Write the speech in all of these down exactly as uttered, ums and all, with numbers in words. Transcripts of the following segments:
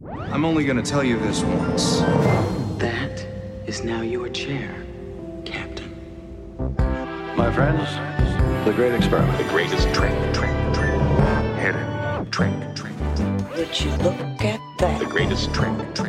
I'm only gonna tell you this once. That is now your chair, Captain. My friends, the great experiment. The greatest trick, trick, trick. Hidden trick, trick. Would you look at that? The greatest trick, trick.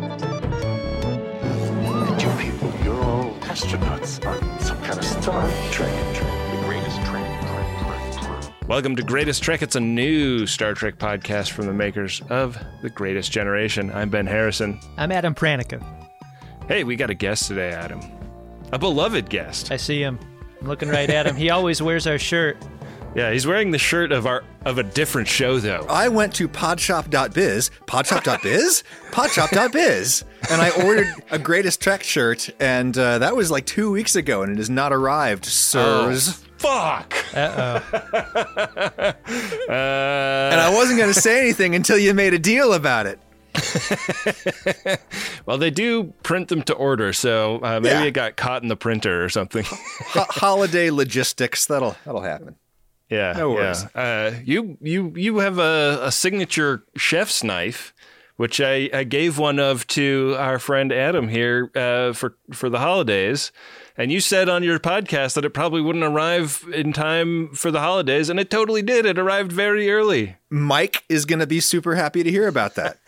And you people, you're all astronauts on some kind of Star Trek. The greatest trick, trick, trick, trick. Welcome to Greatest Trek. It's a new Star Trek podcast from the makers of The Greatest Generation. I'm Ben Harrison. I'm Adam Pranica. Hey, we got a guest today, Adam. A beloved guest. I see him. I'm looking right at him. He always wears our shirt. Yeah, he's wearing the shirt of our of a different show, though. I went to podshop dot biz, podshop dot biz, podshop dot biz, and I ordered a Greatest Trek shirt, and uh, that was like two weeks ago, and it has not arrived, sirs. Oh, fuck! Uh-oh. uh, and I wasn't going to say anything until you made a deal about it. Well, they do print them to order, so uh, maybe Yeah. it got caught in the printer or something. Ho- holiday logistics, that'll that'll happen. Yeah, No worries. yeah. Uh, you you you have a, a signature chef's knife, which I, I gave one of to our friend Adam here uh, for for the holidays, and you said on your podcast that it probably wouldn't arrive in time for the holidays, and it totally did. It arrived very early. Mike is going to be super happy to hear about that.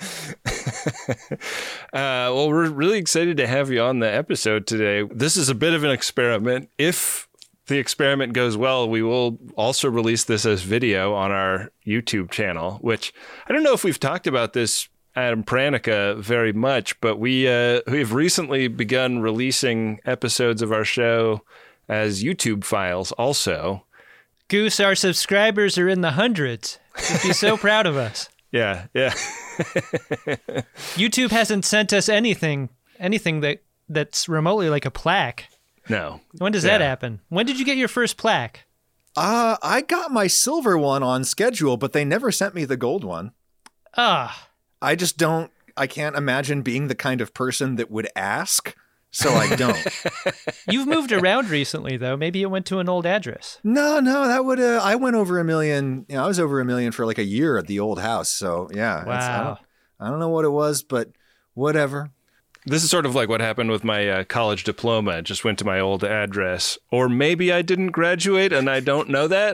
uh, well, we're really excited to have you on the episode today. This is a bit of an experiment. If the experiment goes well, we will also release this as video on our YouTube channel, which I don't know if we've talked about this, Adam Pranica, very much, but we uh, we have recently begun releasing episodes of our show as YouTube files also. Goose, our subscribers are in the hundreds. You'd be so proud of us. Yeah, yeah. YouTube hasn't sent us anything, anything that that's remotely like a plaque. No. When does Yeah. that happen? When did you get your first plaque? Uh, I got my silver one on schedule, but they never sent me the gold one. Ah, I just don't, I can't imagine being the kind of person that would ask, so I don't. you've moved around recently, though. Maybe it went to an old address. No, no, that would, uh, I went over a million, you know, I was over a million for like a year at the old house. So yeah, it's- I, Wow. don't, I don't know what it was, but whatever. This is sort of like what happened with my uh, college diploma. It just went to my old address. Or maybe I didn't graduate and I don't know that.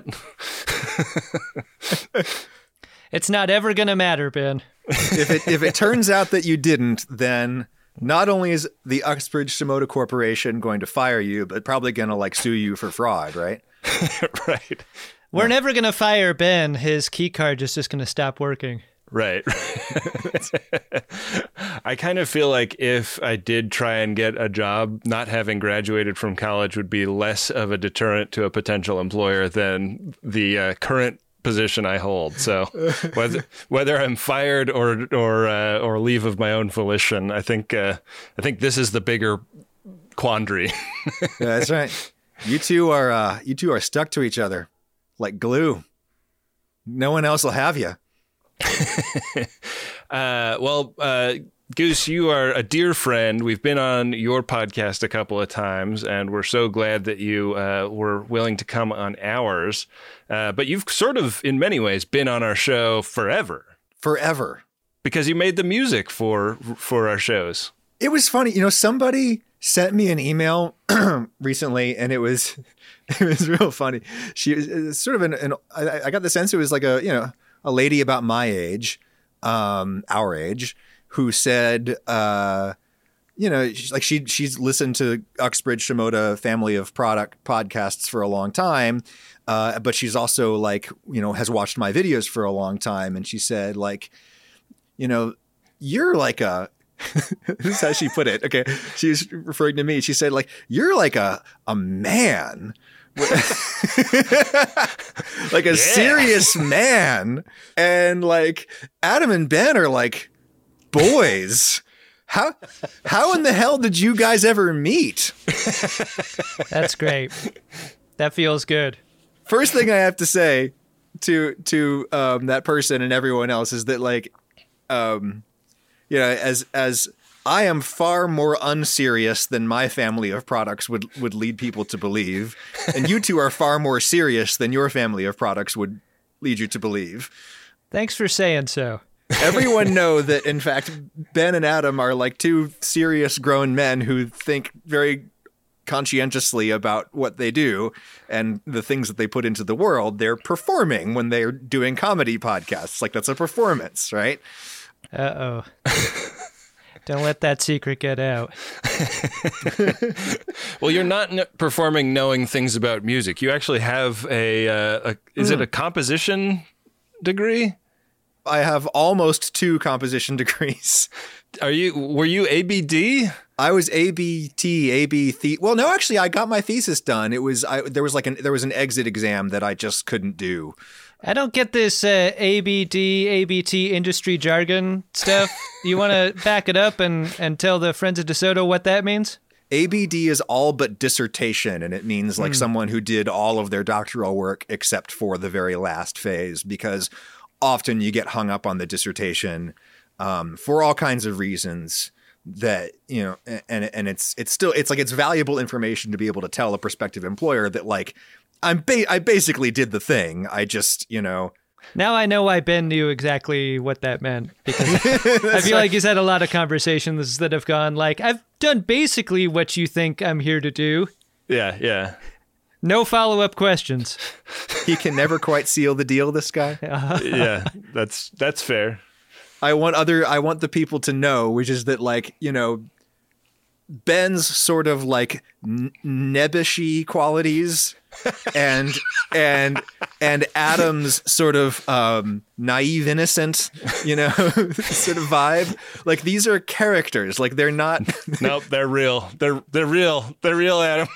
It's not ever going to matter, Ben. If it, if it turns out that you didn't, then not only is the Uxbridge Shimoda Corporation going to fire you, but probably going to like sue you for fraud, right? Right. We're never going to fire Ben. His key card is just going to stop working. Right. I kind of feel like if I did try and get a job, not having graduated from college would be less of a deterrent to a potential employer than the uh, current position I hold. So whether whether I'm fired or or uh, or leave of my own volition, I think uh, I think this is the bigger quandary. Yeah, that's right. You two are uh, you two are stuck to each other like glue. No one else will have you. uh, well, uh, Goose, you are a dear friend. We've been on your podcast a couple of times, and we're so glad that you uh, were willing to come on ours. Uh, but you've sort of, in many ways, been on our show forever. Forever. Because you made the music for for our shows. It was funny. You know, somebody sent me an email recently, and it was it was real funny. She was sort of an, an I, I got the sense it was like a, you know, a lady about my age, um, our age, who said, uh, you know, she's like she she's listened to Uxbridge Shimoda family of product podcasts for a long time, uh, but she's also like, you know, has watched my videos for a long time, and she said, like, you know, you're like a this is how she put it. Okay, she was referring to me. She said, like, you're like a a man. Like a Yeah. serious man, and like Adam and Ben are like boys. How how in the hell did you guys ever meet? That's great. That feels good. First thing I have to say to to um, that person and everyone else is that, like, um, you know, as as I am far more unserious than my family of products would, would lead people to believe. And you two are far more serious than your family of products would lead you to believe. Thanks for saying so. Everyone know that, in fact, Ben and Adam are like two serious grown men who think very conscientiously about what they do and the things that they put into the world. They're performing when they're doing comedy podcasts. Like, that's a performance, right? Uh-oh. Don't let that secret get out. Well, you're not n- performing knowing things about music. You actually have a, uh, a is mm. it a composition degree? I have almost two composition degrees. Are you, were you A B D? I was A B T, A B the. Well, no, actually, I got my thesis done. It was I, there was like an there was an exit exam that I just couldn't do. I don't get this uh, A B D, A B T industry jargon stuff. You want to back it up and, and tell the Friends of DeSoto what that means? A B D is all but dissertation, and it means like mm. someone who did all of their doctoral work except for the very last phase, because often you get hung up on the dissertation um, for all kinds of reasons. That, you know, and and it's it's still it's like it's valuable information to be able to tell a prospective employer that, like, I'm ba- I basically did the thing. I just, you know. Now I know why Ben knew exactly what that meant, because I feel like he's had a lot of conversations that have gone like, I've done basically what you think I'm here to do. Yeah, yeah. No follow-up questions. He can never quite seal the deal, this guy. Yeah, that's that's fair. I want other, I want the people to know, which is that, like, you know, Ben's sort of like n- nebbishy qualities and, and, and Adam's sort of um, naive, innocent, you know, sort of vibe. Like, these are characters. Like, they're not. Nope, they're real. They're, they're real. They're real, Adam.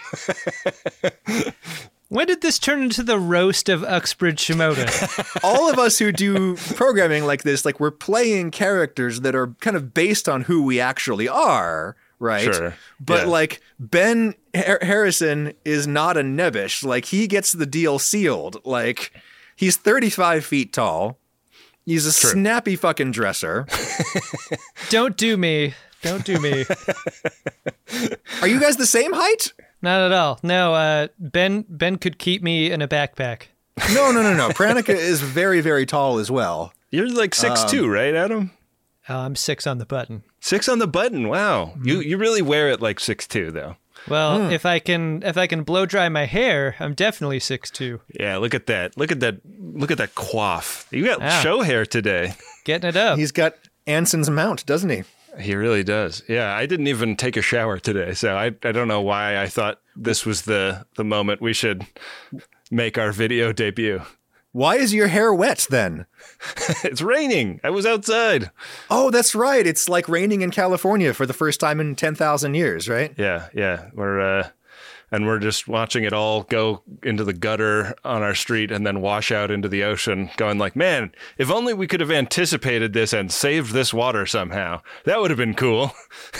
When did this turn into the roast of Uxbridge Shimoda? All of us who do programming like this, like, we're playing characters that are kind of based on who we actually are, right? Sure. But, yeah. like, Ben Har- Harrison is not a nebbish. Like, he gets the deal sealed. Like, he's thirty-five feet tall. He's a True. snappy fucking dresser. Don't do me. Don't do me. Are you guys the same height? Not at all. No, uh, Ben Ben could keep me in a backpack. No, no, no, no. Pranica is very, very tall as well. You're like six two, um, right, Adam? Oh, I'm six on the button. Six on the button. Wow. Mm. You you really wear it like six two, though. Well, Mm. if I can if I can blow dry my hair, I'm definitely six two. Yeah, look at that. Look at that. Look at that coif. You got Ah. show hair today. Getting it up. He's got Anson's mount, doesn't he? He really does. Yeah, I didn't even take a shower today, so I I don't know why I thought this was the the moment we should make our video debut. Why is your hair wet then? It's raining. I was outside. Oh, that's right. It's like raining in California for the first time in ten thousand years, right? Yeah, yeah. We're uh and we're just watching it all go into the gutter on our street and then wash out into the ocean, going like, man, if only we could have anticipated this and saved this water somehow. That would have been cool.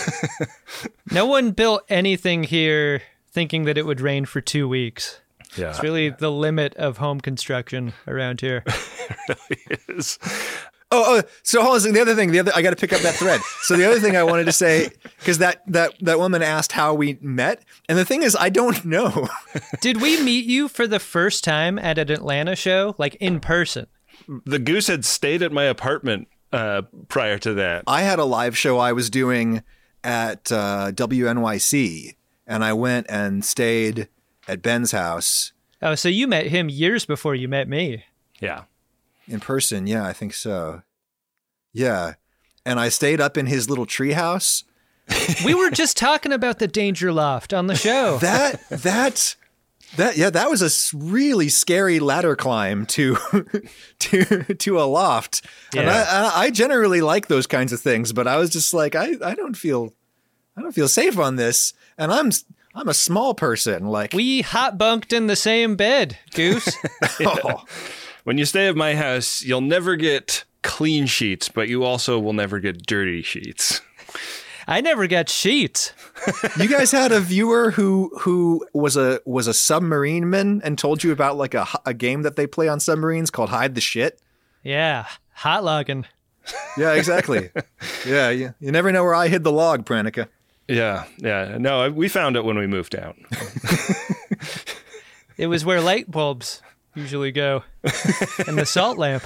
No one built anything here thinking that it would rain for two weeks. Yeah. It's really the limit of home construction around here. It really is. Oh, oh, so hold on a second. The other thing, the other, I got to pick up that thread. So the other thing I wanted to say, because that, that, that woman asked how we met. And the thing is, I don't know. Did we meet you for the first time at an Atlanta show, like in person? The Goose had stayed at my apartment uh, prior to that. I had a live show I was doing at uh, W N Y C, and I went and stayed at Ben's house. Oh, so you met him years before you met me. Yeah. In person, yeah, I think so. Yeah. And I stayed up in his little treehouse. We were just talking about the Danger Loft on the show. That, that, that, yeah, that was a s- really scary ladder climb to, to, to a loft. And Yeah. I, I, I generally like those kinds of things, but I was just like, I, I don't feel, I don't feel safe on this. And I'm, I'm a small person. Like, We hot bunked in the same bed, Goose. oh. When you stay at my house, you'll never get clean sheets, but you also will never get dirty sheets. I never got sheets. You guys had a viewer who who was a was a submarine man and told you about like a, a game that they play on submarines called Hide the Shit. Yeah, hot logging. Yeah, exactly. Yeah, you, you never know where I hid the log, Pranica. Yeah, yeah. No, we found it when we moved out. It was where light bulbs usually go. And the salt lamp.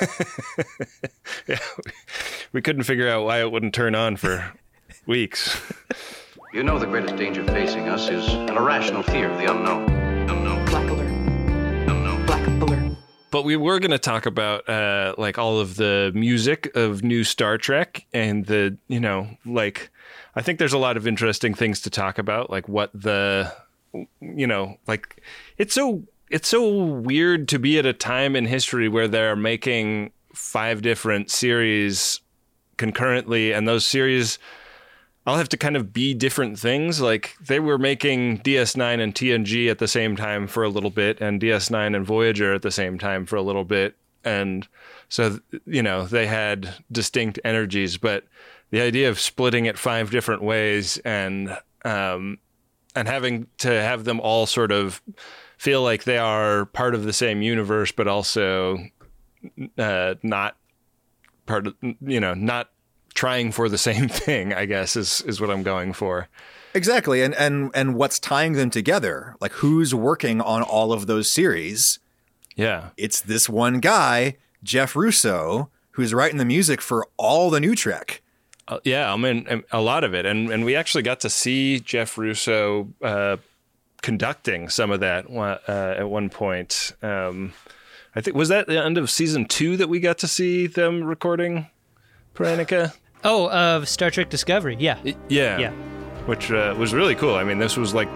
Yeah, we couldn't figure out why it wouldn't turn on for weeks. You know the greatest danger facing us is an irrational fear of the unknown. Unknown. Black alert. Unknown. Black alert. But we were going to talk about uh, like all of the music of new Star Trek and the, you know, like, I think there's a lot of interesting things to talk about, like what the, you know, like it's so it's so weird to be at a time in history where they're making five different series concurrently, and those series all have to kind of be different things. Like they were making D S nine and T N G at the same time for a little bit, and D S nine and Voyager at the same time for a little bit. And so, you know, they had distinct energies, but the idea of splitting it five different ways and, um, and having to have them all sort of feel like they are part of the same universe, but also, uh, not part of, you know, not trying for the same thing, I guess, is, is what I'm going for. Exactly. And, and, and what's tying them together? Like, who's working on all of those series? Yeah. It's this one guy, Jeff Russo, who's writing the music for all the new Trek. Uh, yeah, I mean, a lot of it. And, and we actually got to see Jeff Russo uh, conducting some of that uh, at one point. Um, I think, was that the end of season two that we got to see them recording Paranica? Oh, of uh, Star Trek Discovery. Yeah. Yeah. Yeah. Which uh, was really cool. I mean, this was like,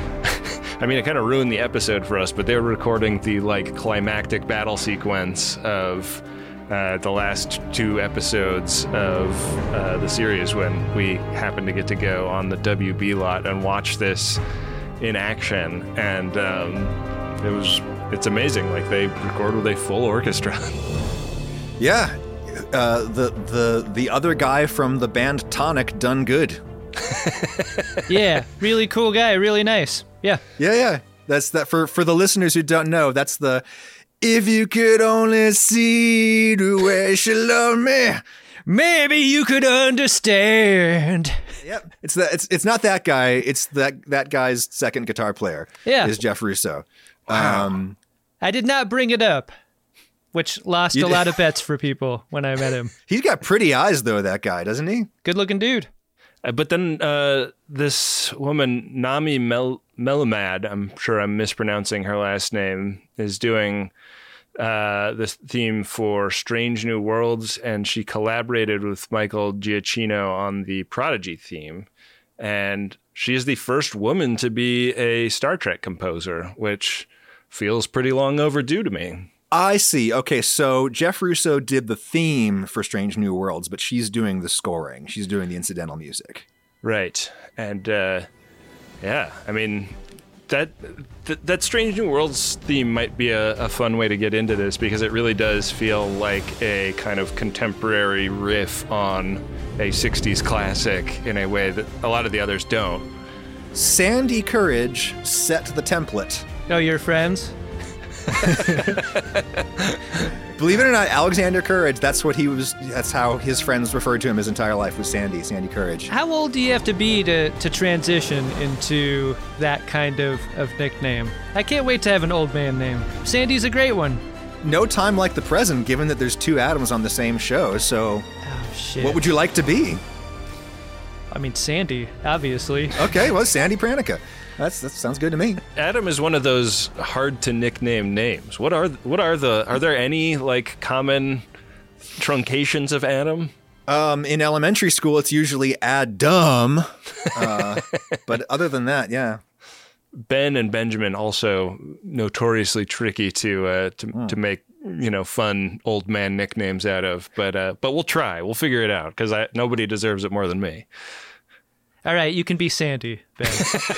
I mean, it kind of ruined the episode for us, but they were recording the like climactic battle sequence of uh, the last two episodes of uh, the series when we happened to get to go on the W B lot and watch this in action. And um, it was, it's amazing. Like they record with a full orchestra. Yeah. Uh, the the the other guy from the band Tonic done good. Yeah, really cool guy, really nice. Yeah. Yeah, yeah. That's that for for the listeners who don't know, that's the if you could only see the way she loved me. Maybe you could understand. Yep. It's that it's it's not that guy, it's that that guy's second guitar player. Yeah. Is Jeff Russo. Wow. Um I did not bring it up, which lost You a did- lot of bets for people when I met him. he's got pretty eyes though, that guy, doesn't he? Good looking dude. Uh, But then uh, this woman, Nami Mel- Melamad, I'm sure I'm mispronouncing her last name, is doing uh, this theme for Strange New Worlds, and she collaborated with Michael Giacchino on the Prodigy theme. And she is the first woman to be a Star Trek composer, which feels pretty long overdue to me. I see. Okay, so Jeff Russo did the theme for Strange New Worlds, but she's doing the scoring. She's doing the incidental music. Right. And uh, yeah, I mean, that, that that Strange New Worlds theme might be a, a fun way to get into this because it really does feel like a kind of contemporary riff on a sixties classic in a way that a lot of the others don't. Sandy Courage set the template. Oh, your friends? Believe it or not, Alexander Courage, that's what he was, that's how his friends referred to him his entire life, was Sandy, Sandy Courage. How old do you have to be to, to transition into that kind of, of nickname? I can't wait to have an old man name. Sandy's a great one. No time like the present, given that there's two Adams on the same show, so Oh, shit. what would you like to be? I mean, Sandy, obviously. Okay, well, Sandy Pranica. That's, that sounds good to me. Adam is one of those hard to nickname names. What are what are the are there any like common truncations of Adam? Um, in elementary school, it's usually Adam. Uh, but other than that, yeah. Ben and Benjamin also notoriously tricky to uh, to Hmm. to make, you know, fun old man nicknames out of. But uh, but we'll try. We'll figure it out because nobody deserves it more than me. All right, you can be Sandy, Ben.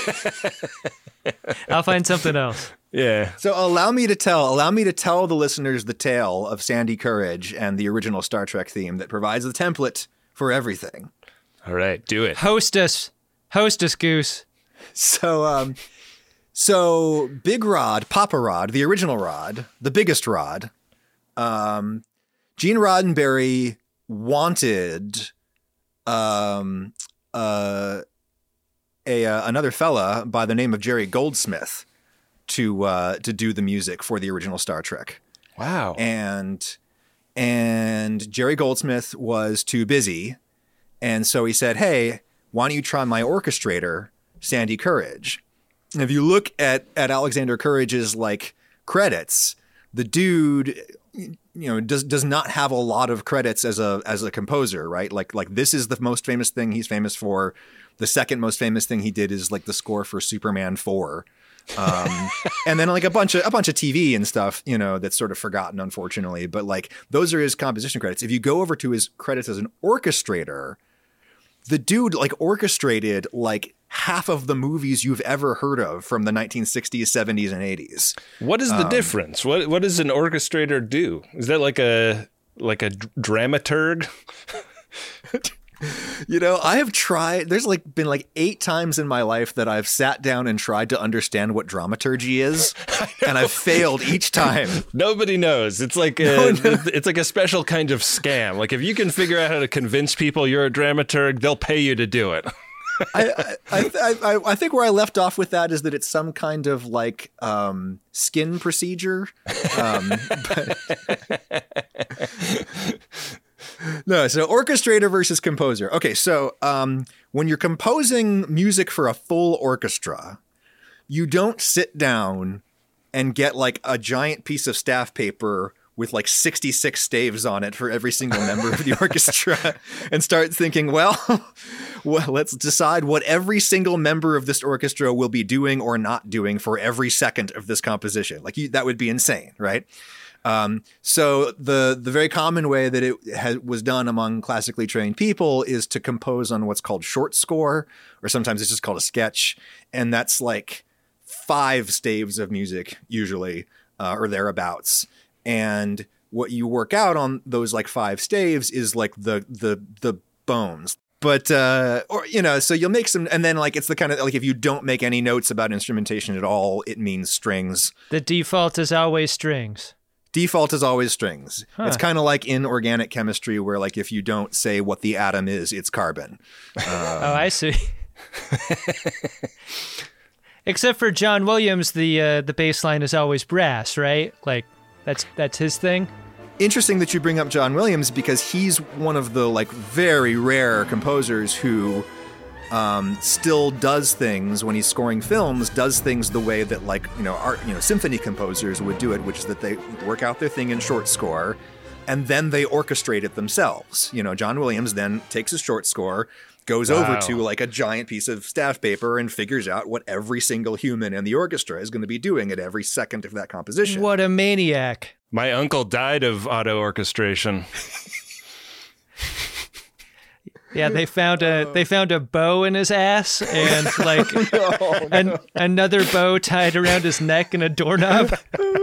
I'll find something else. Yeah. So allow me to tell, allow me to tell the listeners the tale of Sandy Courage and the original Star Trek theme that provides the template for everything. All right. Do it. Host us. Host us, Goose. So, um, so Big Rod, Papa Rod, the original Rod, the biggest Rod, um, Gene Roddenberry wanted, um, uh, a uh, another fella by the name of Jerry Goldsmith to uh, to do the music for the original Star Trek. Wow. And and Jerry Goldsmith was too busy. And so he said, hey, why don't you try my orchestrator, Sandy Courage? And if you look at, at Alexander Courage's like credits, the dude, you know, does does not have a lot of credits as a as a composer, right? Like like this is the most famous thing he's famous for. The second most famous thing he did is like the score for Superman four. um, and then like a bunch of a bunch of T V and stuff, you know, that's sort of forgotten, unfortunately. But like those are his composition credits. If you go over to his credits as an orchestrator, the dude like orchestrated like half of the movies you've ever heard of from the nineteen sixties, seventies, and eighties. What is the um, difference? What what does an orchestrator do? Is that like a like a dramaturg? You know, I have tried, there's like been like eight times in my life that I've sat down and tried to understand what dramaturgy is, and I've failed each time. Nobody knows. It's like a, no, no. it's like a special kind of scam. Like if you can figure out how to convince people you're a dramaturg, they'll pay you to do it. I, I, I, I, I think where I left off with that is that it's some kind of like um, skin procedure. Um, but No, so orchestrator versus composer. Okay, so um, when you're composing music for a full orchestra, you don't sit down and get like a giant piece of staff paper with like sixty-six staves on it for every single member of the orchestra and start thinking, well, well, let's decide what every single member of this orchestra will be doing or not doing for every second of this composition. Like you, that would be insane, right? Um, so the the very common way that it ha- was done among classically trained people is to compose on what's called short score, or sometimes it's just called a sketch. And that's like five staves of music usually, uh, or thereabouts. And what you work out on those like five staves is like the the the bones. But, uh, or, you know, so you'll make some, and then like, it's the kind of, like, if you don't make any notes about instrumentation at all, it means strings. The default is always strings. Default is always strings. Huh. It's kind of like in organic chemistry where like if you don't say what the atom is, it's carbon. Um, oh, I see. Except for John Williams, the uh, the bass line is always brass, right? Like that's that's his thing. Interesting that you bring up John Williams because he's one of the like very rare composers who Um, still does things when he's scoring films, does things the way that like, you know, art, you know, symphony composers would do it, which is that they work out their thing in short score and then they orchestrate it themselves. You know, John Williams then takes his short score, goes wow. over to like a giant piece of staff paper and figures out what every single human in the orchestra is going to be doing at every second of that composition. What a maniac. My uncle died of auto orchestration. Yeah, they found a they found a bow in his ass and like no, no. An, another bow tied around his neck and a doorknob.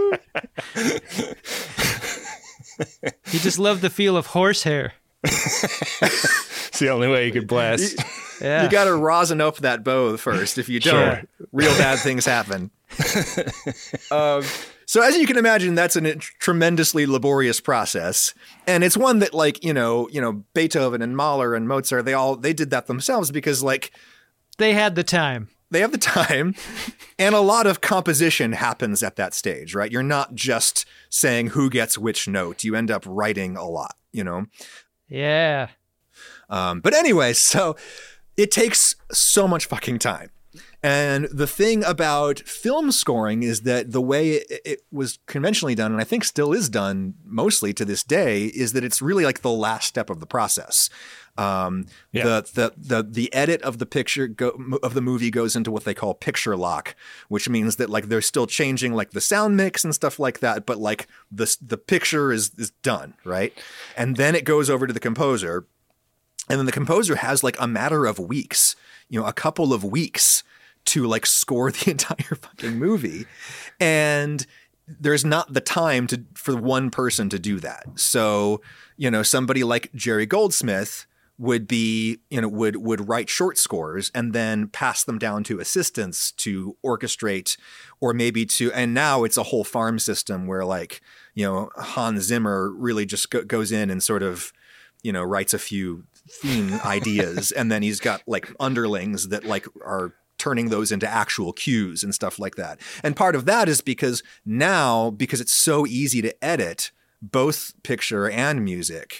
He just loved the feel of horsehair. It's the only way you could blast. You, yeah. you got to rosin up that bow first. If you don't, sure. real bad things happen. um, So as you can imagine, that's a tremendously laborious process. And it's one that like, you know, you know, Beethoven and Mahler and Mozart, they all, they did that themselves because like they had the time. They have the time. And a lot of composition happens at that stage, right? You're not just saying who gets which note. You end up writing a lot, you know? Yeah. Um, but anyway, so it takes so much fucking time. And the thing about film scoring is that the way it, it was conventionally done, and I think still is done mostly to this day, is that it's really like the last step of the process. Um, yeah. the, the the the edit of the picture go, of the movie goes into what they call picture lock, which means that like they're still changing like the sound mix and stuff like that, but like the the picture is is done, right? And then it goes over to the composer, and then the composer has like a matter of weeks, you know, a couple of weeks to like score the entire fucking movie. And there's not the time to for one person to do that. So, you know, somebody like Jerry Goldsmith would be, you know, would would write short scores and then pass them down to assistants to orchestrate, or maybe to, and now it's a whole farm system where like, you know, Hans Zimmer really just go, goes in and sort of, you know, writes a few theme ideas and then he's got like underlings that like are turning those into actual cues and stuff like that. And part of that is because now, because it's so easy to edit both picture and music,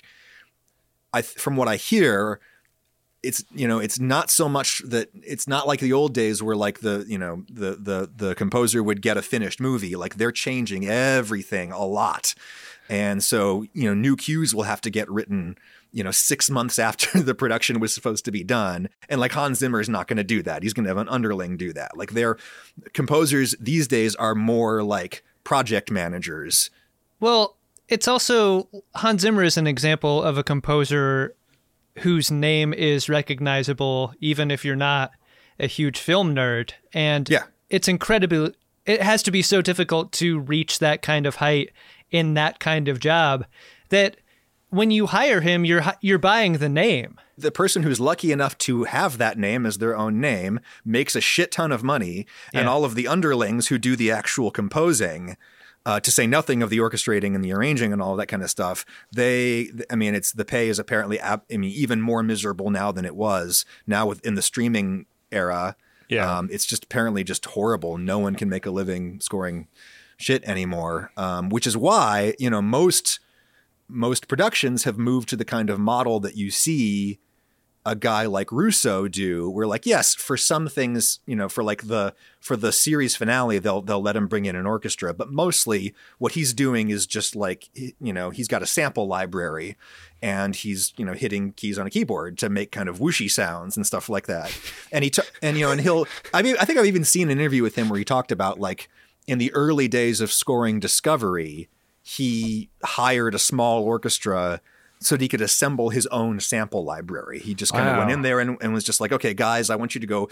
I, from what I hear, it's, you know, it's not so much that it's not like the old days where like the, you know, the, the, the composer would get a finished movie. Like they're changing everything a lot. And so, you know, new cues will have to get written, you know, six months after the production was supposed to be done. And like Hans Zimmer is not going to do that. He's going to have an underling do that. Like their composers these days are more like project managers. Well, it's also Hans Zimmer is an example of a composer whose name is recognizable, even if you're not a huge film nerd. And yeah. it's incredibly, it has to be so difficult to reach that kind of height in that kind of job that when you hire him, you're you're buying the name. The person who's lucky enough to have that name as their own name makes a shit ton of money, yeah. and all of the underlings who do the actual composing, uh, to say nothing of the orchestrating and the arranging and all that kind of stuff, they, I mean, it's the pay is apparently, I mean, even more miserable now than it was now within the streaming era. Yeah, um, it's just apparently just horrible. No one can make a living scoring shit anymore, um, which is why, you know, most most productions have moved to the kind of model that you see a guy like Russo do, where like, yes, for some things, you know, for like the for the series finale, they'll they'll let him bring in an orchestra, but mostly what he's doing is just like, you know, he's got a sample library and he's, you know, hitting keys on a keyboard to make kind of whooshy sounds and stuff like that. And he t- and you know, and he'll I mean, I think I've even seen an interview with him where he talked about like in the early days of scoring Discovery, he hired a small orchestra so that he could assemble his own sample library. He just kind of wow. went in there and, and was just like, okay, guys, I want you to go,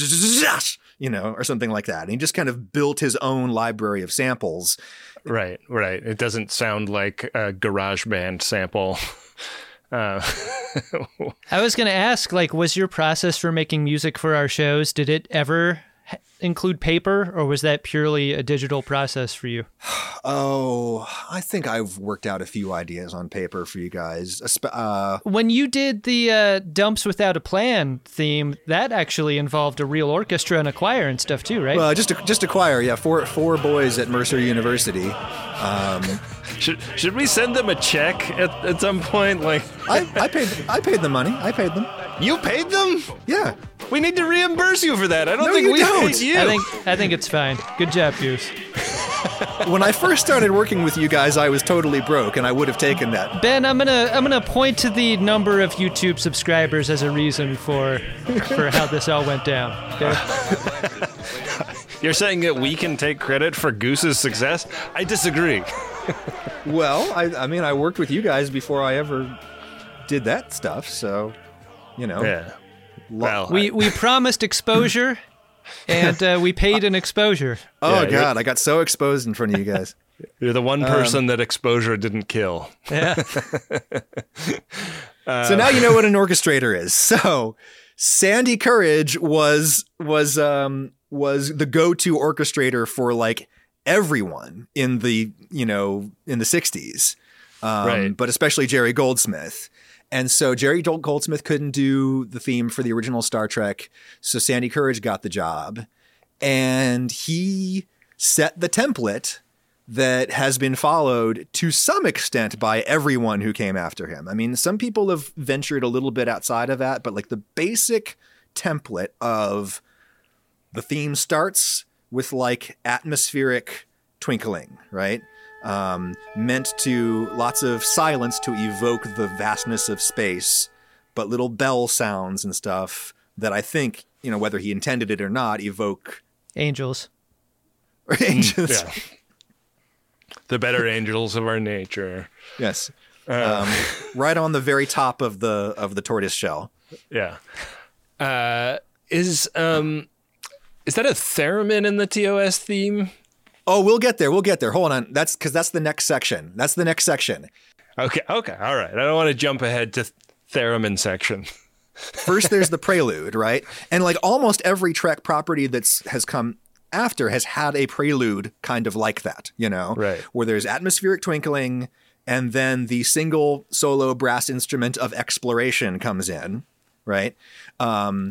you know, or something like that. And he just kind of built his own library of samples. Right, right. It doesn't sound like a GarageBand sample. Uh. I was going to ask, like, was your process for making music for our shows, did it ever include paper, or was that purely a digital process for you? Oh, I think I've worked out a few ideas on paper for you guys. Uh, when you did the uh, Dumps Without a Plan theme, that actually involved a real orchestra and a choir and stuff too, right? Well, just a, just a choir, yeah. Four four boys at Mercer University. Um, should should we send them a check at, at some point? Like, I, I paid I paid them money. I paid them. You paid them? Yeah. We need to reimburse you for that. I don't no, think you we don't. paid you. I think I think it's fine. Good job, Goose. When I first started working with you guys, I was totally broke, and I would have taken that. Ben, I'm gonna I'm gonna point to the number of YouTube subscribers as a reason for for how this all went down. Okay? You're saying that we can take credit for Goose's success? I disagree. Well, I, I mean, I worked with you guys before I ever did that stuff, so, you know. Yeah. Well, we I, we promised exposure, and uh, we paid an exposure. Oh, yeah, God, I got so exposed in front of you guys. You're the one person um, that exposure didn't kill. Yeah. uh, so now you know what an orchestrator is. So Sandy Courage was was um, was the go-to orchestrator for like everyone in the, you know, in the sixties, um, right. but especially Jerry Goldsmith. And so Jerry Goldsmith couldn't do the theme for the original Star Trek, so Sandy Courage got the job. And he set the template that has been followed to some extent by everyone who came after him. I mean, some people have ventured a little bit outside of that, but like the basic template of the theme starts with like atmospheric twinkling, right? Um, meant to lots of silence to evoke the vastness of space, but little bell sounds and stuff that I think, you know, whether he intended it or not, evoke angels. Or angels. Yeah. The better angels of our nature. Yes. Uh. Um, right on the very top of the of the tortoise shell. Yeah. Uh, is um is that a theremin in the T O S theme? Oh, we'll get there. We'll get there. Hold on. That's because that's the next section. That's the next section. Okay. Okay. All right. I don't want to jump ahead to theremin section. First, there's the prelude, right? And like almost every Trek property that's has come after has had a prelude kind of like that, you know, right? Where there's atmospheric twinkling, and then the single solo brass instrument of exploration comes in, right? Um,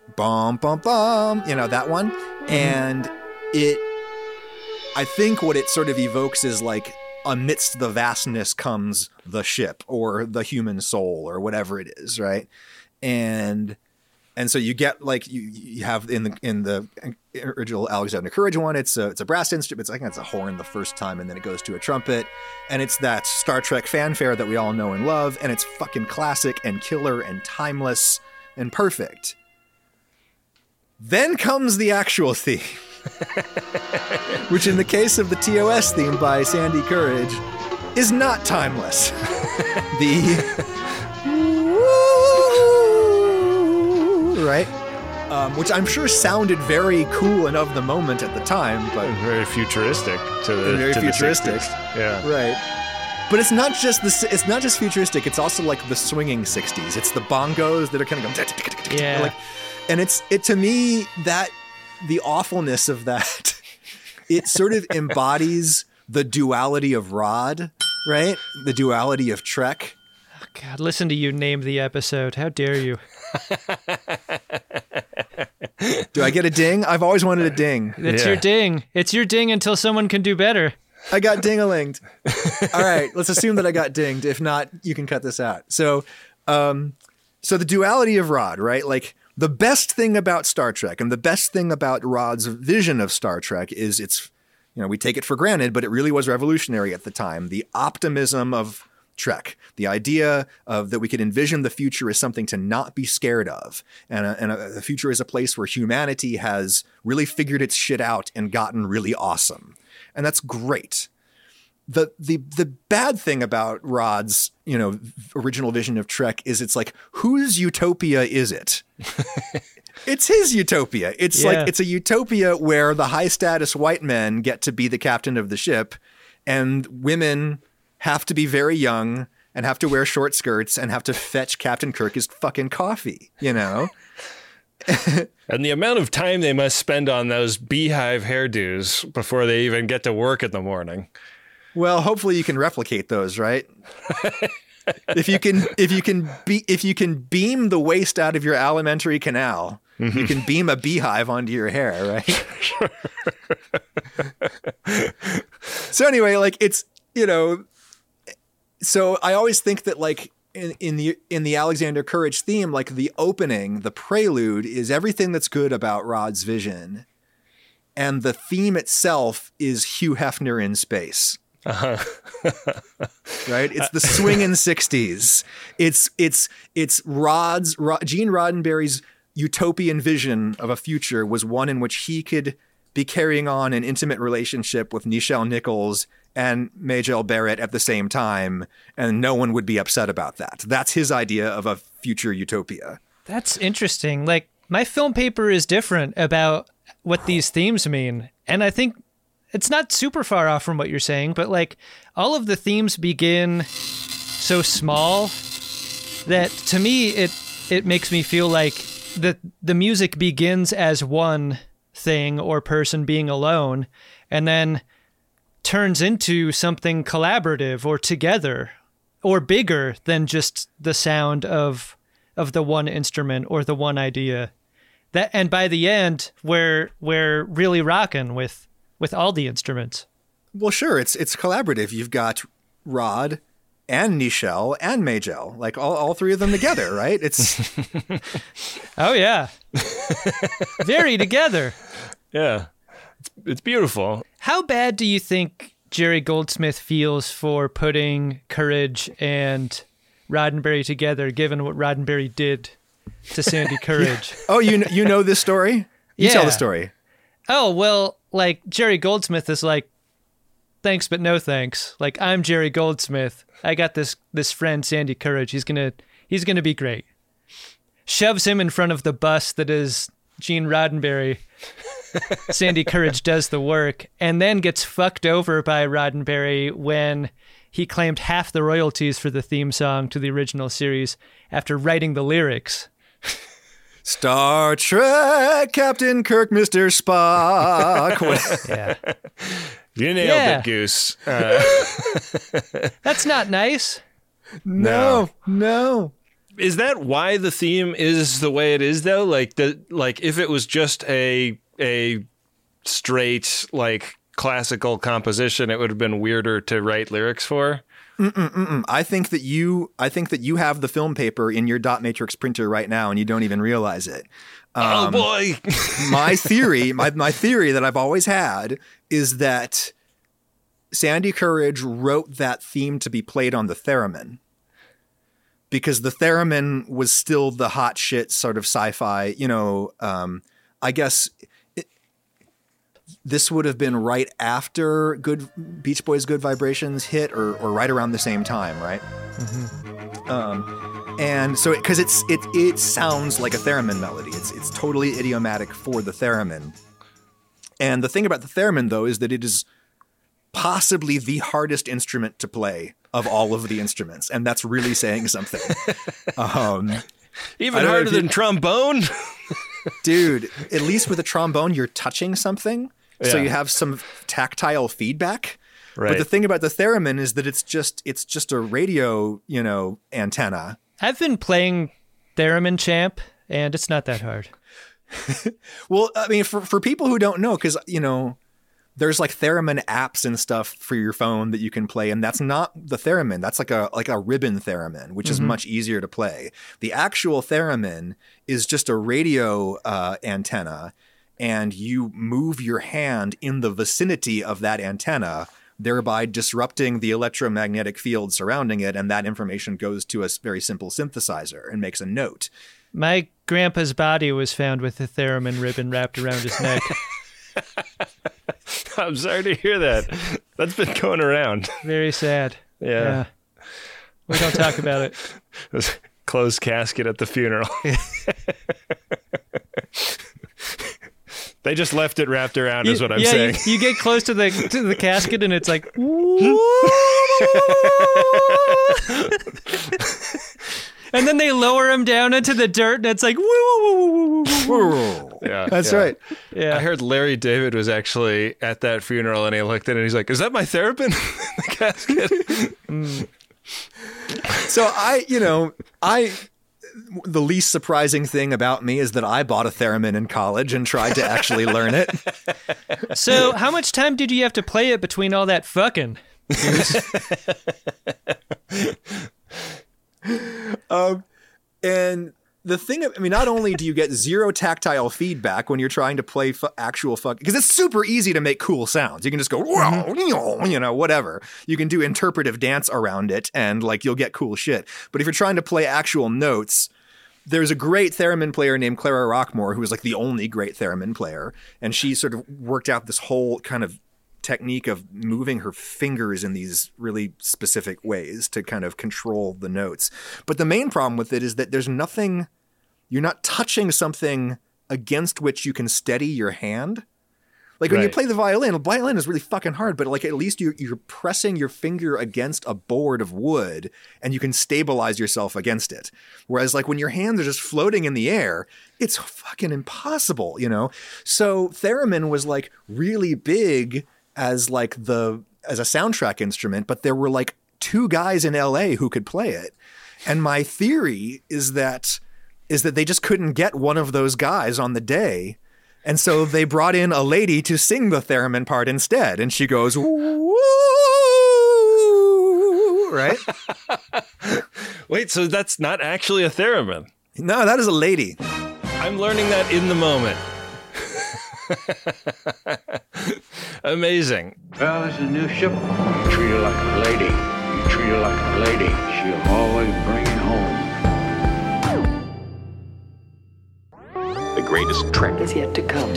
bum bum bum, you know, that one. And it, I think what it sort of evokes is like, amidst the vastness comes the ship or the human soul or whatever it is, right? And and so you get like you you have in the in the original Alexander Courage one, it's a it's a brass instrument. It's, I think it's a horn the first time, and then it goes to a trumpet, and it's that Star Trek fanfare that we all know and love, and it's fucking classic and killer and timeless and perfect. Then comes the actual theme. Which in the case of the T O S theme by Sandy Courage is not timeless. The right, um, which I'm sure sounded very cool and of the moment at the time, but very futuristic to the very to futuristic. The sixties. Yeah, right. But it's not just the it's not just futuristic. It's also like the swinging sixties. It's the bongos that are kind of going yeah, like, and it's it to me that. The awfulness of that, it sort of embodies the duality of Rod, right? The duality of Trek. Oh God, listen to you name the episode. How dare you? Do I get a ding? I've always wanted a ding. It's Yeah. your ding. It's your ding until someone can do better. I got ding-a-linged. All right, let's assume that I got dinged. If not, you can cut this out. So, um, so the duality of Rod, right? Like, the best thing about Star Trek and the best thing about Rod's vision of Star Trek is it's, you know, we take it for granted, but it really was revolutionary at the time. The optimism of Trek, the idea of that we could envision the future as something to not be scared of. And, a, and a, the future is a place where humanity has really figured its shit out and gotten really awesome. And that's great. The, the the bad thing about Rod's, you know, original vision of Trek is it's like, whose utopia is it? It's his utopia. It's Yeah. like, it's a utopia where the high status white men get to be the captain of the ship and women have to be very young and have to wear short skirts and have to fetch Captain Kirk his fucking coffee, you know? And the amount of time they must spend on those beehive hairdos before they even get to work in the morning. Well, hopefully you can replicate those, right? if you can, if you can be, if you can beam the waste out of your alimentary canal, mm-hmm. you can beam a beehive onto your hair, right? So anyway, like it's, you know, so I always think that like in, in the in the Alexander Courage theme, like the opening, the prelude is everything that's good about Rod's vision, and the theme itself is Hugh Hefner in space. Uh-huh. Right? It's the swinging sixties. It's it's it's Rod's Rod, Gene Roddenberry's utopian vision of a future was one in which he could be carrying on an intimate relationship with Nichelle Nichols and Majel Barrett at the same time, and no one would be upset about that. That's his idea of a future utopia. That's interesting. Like, my film paper is different about what these themes mean, and I think it's not super far off from what you're saying, but like all of the themes begin so small that to me it it makes me feel like the the music begins as one thing or person being alone and then turns into something collaborative or together or bigger than just the sound of of the one instrument or the one idea. That and by the end we're we're really rocking with with all the instruments. Well, sure, it's it's collaborative. You've got Rod and Nichelle and Majel, like all, all three of them together, right? It's oh yeah, very together. Yeah, it's, it's beautiful. How bad do you think Jerry Goldsmith feels for putting Courage and Roddenberry together, given what Roddenberry did to Sandy Courage? Oh, you you know this story? You Yeah. tell the story. Oh, well, like Jerry Goldsmith is like, thanks, but no thanks. Like, I'm Jerry Goldsmith. I got this this friend, Sandy Courage. He's gonna he's gonna be great. Shoves him in front of the bus that is Gene Roddenberry. Sandy Courage does the work and then gets fucked over by Roddenberry when he claimed half the royalties for the theme song to the original series after writing the lyrics. Star Trek, Captain Kirk, Mister Spock. Yeah. You nailed Yeah. it, Goose. Uh, That's not nice. No, no. Is that why the theme is the way it is, though? Like the like, if it was just a a straight like classical composition, it would have been weirder to write lyrics for. Mm-mm, mm-mm. I think that you, I think that you have the film paper in your dot matrix printer right now, and you don't even realize it. Um, oh boy! my theory, my my theory that I've always had is that Sandy Courage wrote that theme to be played on the theremin, because the theremin was still the hot shit sort of sci-fi. You know, um, I guess. This would have been right after Good Beach Boys' Good Vibrations hit, or or right around the same time, right? Mm-hmm. Um, and so, because it, it's it it sounds like a theremin melody. It's it's totally idiomatic for the theremin. And the thing about the theremin, though, is that it is possibly the hardest instrument to play of all of the instruments, and that's really saying something. Um, Even harder than trombone, dude. At least with a trombone, you're touching something. So Yeah. you have some tactile feedback. right? But the thing about the theremin is that it's just it's just a radio, you know, antenna. I've been playing Theremin Champ, and it's not that hard. Well, I mean, for for people who don't know, because you know, there's like theremin apps and stuff for your phone that you can play, and that's not the theremin. That's like a like a ribbon theremin, which is much easier to play. The actual theremin is just a radio uh, antenna. And you move your hand in the vicinity of that antenna, thereby disrupting the electromagnetic field surrounding it, and that information goes to a very simple synthesizer and makes a note. My grandpa's body was found with a theremin ribbon wrapped around his neck. I'm sorry to hear that. That's been going around. Very sad. Yeah. We don't talk about it. This closed casket at the funeral. They just left it wrapped around, is what I'm yeah, saying. You, you get close to the to the casket, and it's like, and then they lower him down into the dirt, and it's like, woo, woo, woo, woo, woo, woo. Yeah, That's yeah. right. Yeah. I heard Larry David was actually at that funeral, and he looked at it and he's like, "Is that my theremin in the casket?" Mm. So I, you know, I. The least surprising thing about me is that I bought a theremin in college and tried to actually learn it. So, how much time did you have to play it between all that fucking? um, and the thing, I mean, not only do you get zero tactile feedback when you're trying to play fu- actual fuck, because it's super easy to make cool sounds. You can just go, mm-hmm. you know, whatever. You can do interpretive dance around it, and like you'll get cool shit. But if you're trying to play actual notes, there's a great theremin player named Clara Rockmore, who was like the only great theremin player, and she sort of worked out this whole kind of technique of moving her fingers in these really specific ways to kind of control the notes. But the main problem with it is that there's nothing, you're not touching something against which you can steady your hand. Like when Right. you play the violin, the violin is really fucking hard, but like at least you're, you're pressing your finger against a board of wood and you can stabilize yourself against it. Whereas like when your hands are just floating in the air, it's fucking impossible, you know? So theremin was like really big as like the, as a soundtrack instrument, but there were like two guys in L A who could play it. And my theory is that, is that they just couldn't get one of those guys on the day. And so they brought in a lady to sing the theremin part instead. And she goes, woo, right? Wait, so that's not actually a theremin? No, that is a lady. I'm learning that in the moment. Amazing. Well, this is a new ship. You treat her like a lady. You treat her like a lady. She'll always bring it home. The greatest trek Is yet to come.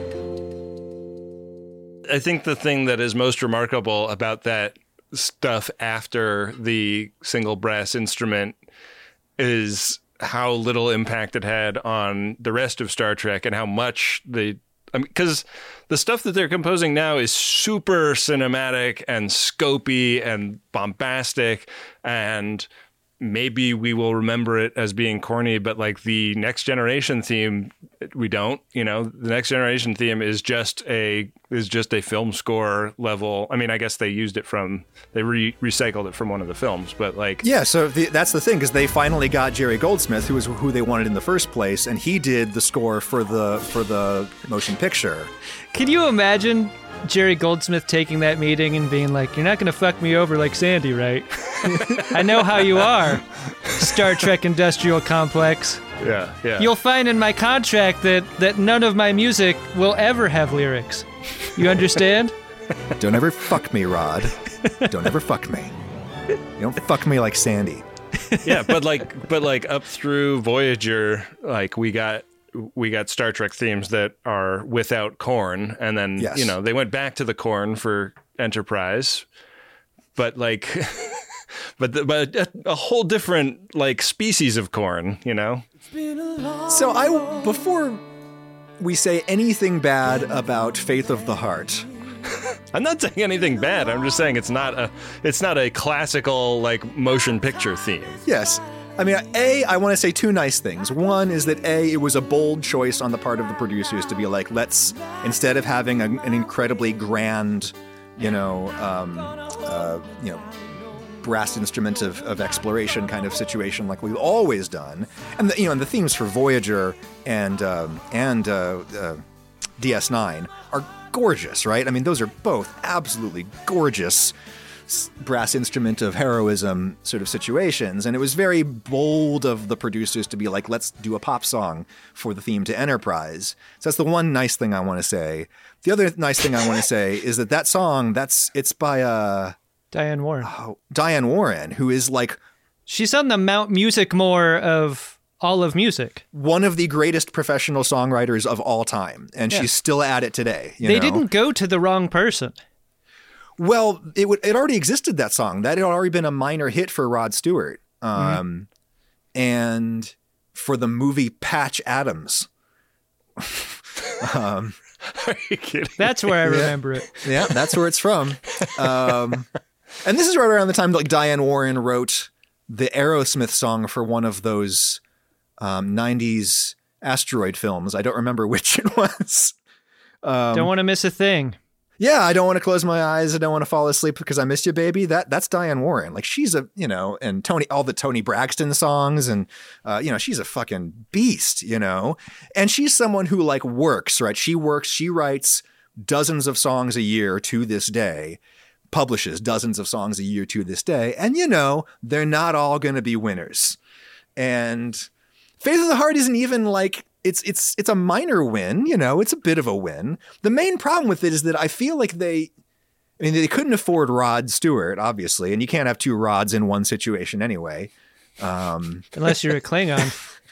I think the thing that is most remarkable about that stuff after the single brass instrument is how little impact it had on the rest of Star Trek and how much the I mean, because the stuff that they're composing now is super cinematic and scopy and bombastic, and maybe we will remember it as being corny, but like the Next Generation theme we don't. You know, the Next Generation theme is just a is just a film score level. I mean, I guess they used it from they re- recycled it from one of the films, but like yeah. So the, that's the thing, because they finally got Jerry Goldsmith, who was who they wanted in the first place, and he did the score for the for the motion picture. Can you imagine Jerry Goldsmith taking that meeting and being like, "You're not going to fuck me over like Sandy, right? I know how you are, Star Trek Industrial Complex. Yeah, yeah. You'll find in my contract that, that none of my music will ever have lyrics. You understand? Don't ever fuck me, Rod. Don't ever fuck me. You don't fuck me like Sandy." Yeah, but like, but like up through Voyager, like we got we got Star Trek themes that are without Korn, and then Yes. you know they went back to the Korn for Enterprise, but like, but the, but a, a whole different like species of Korn, you know. So I before we say anything bad about Faith of the Heart, I'm not saying anything bad. I'm just saying it's not a it's not a classical like motion picture theme. yes. I mean, A, I want to say two nice things. One is that A, it was a bold choice on the part of the producers to be like, let's, instead of having a, an incredibly grand, you know, um, uh, you know, brass instrument of, of exploration kind of situation like we've always done, and the, you know, and the themes for Voyager and um, and uh, uh, D S nine are gorgeous, right? I mean, those are both absolutely gorgeous brass instrument of heroism sort of situations, and it was very bold of the producers to be like, let's do a pop song for the theme to Enterprise. So that's the one nice thing I want to say. The other nice thing I want to say is that that song, that's it's by uh Diane Warren. oh, Diane Warren, who is like She's on the Mount Musicmore of all of music. one of the greatest professional songwriters of all time, and Yeah. she's still at it today. You They know? didn't go to the wrong person. Well, it would it already existed, that song. That had already been a minor hit for Rod Stewart. Um, Mm-hmm. And for the movie Patch Adams. um, Are you kidding? That's where I remember it. yeah, that's where it's from. Um, and this is right around the time that like Diane Warren wrote the Aerosmith song for one of those um, nineties asteroid films. I don't remember which it was. Um, Don't want to miss a thing. Yeah, I don't want to close my eyes. I don't want to fall asleep because I missed you, baby. That that's Diane Warren. Like she's a, you know, and Tony, all the Tony Braxton songs, and uh, you know, she's a fucking beast, you know. And she's someone who like works, right? She works. She writes dozens of songs a year to this day, publishes dozens of songs a year to this day, and you know, they're not all going to be winners. And Faith of the Heart isn't even like. It's it's it's a minor win, you know, it's a bit of a win. The main problem with it is that I feel like they, I mean, they couldn't afford Rod Stewart, obviously, and you can't have two Rods in one situation anyway. Um, Unless you're a Klingon.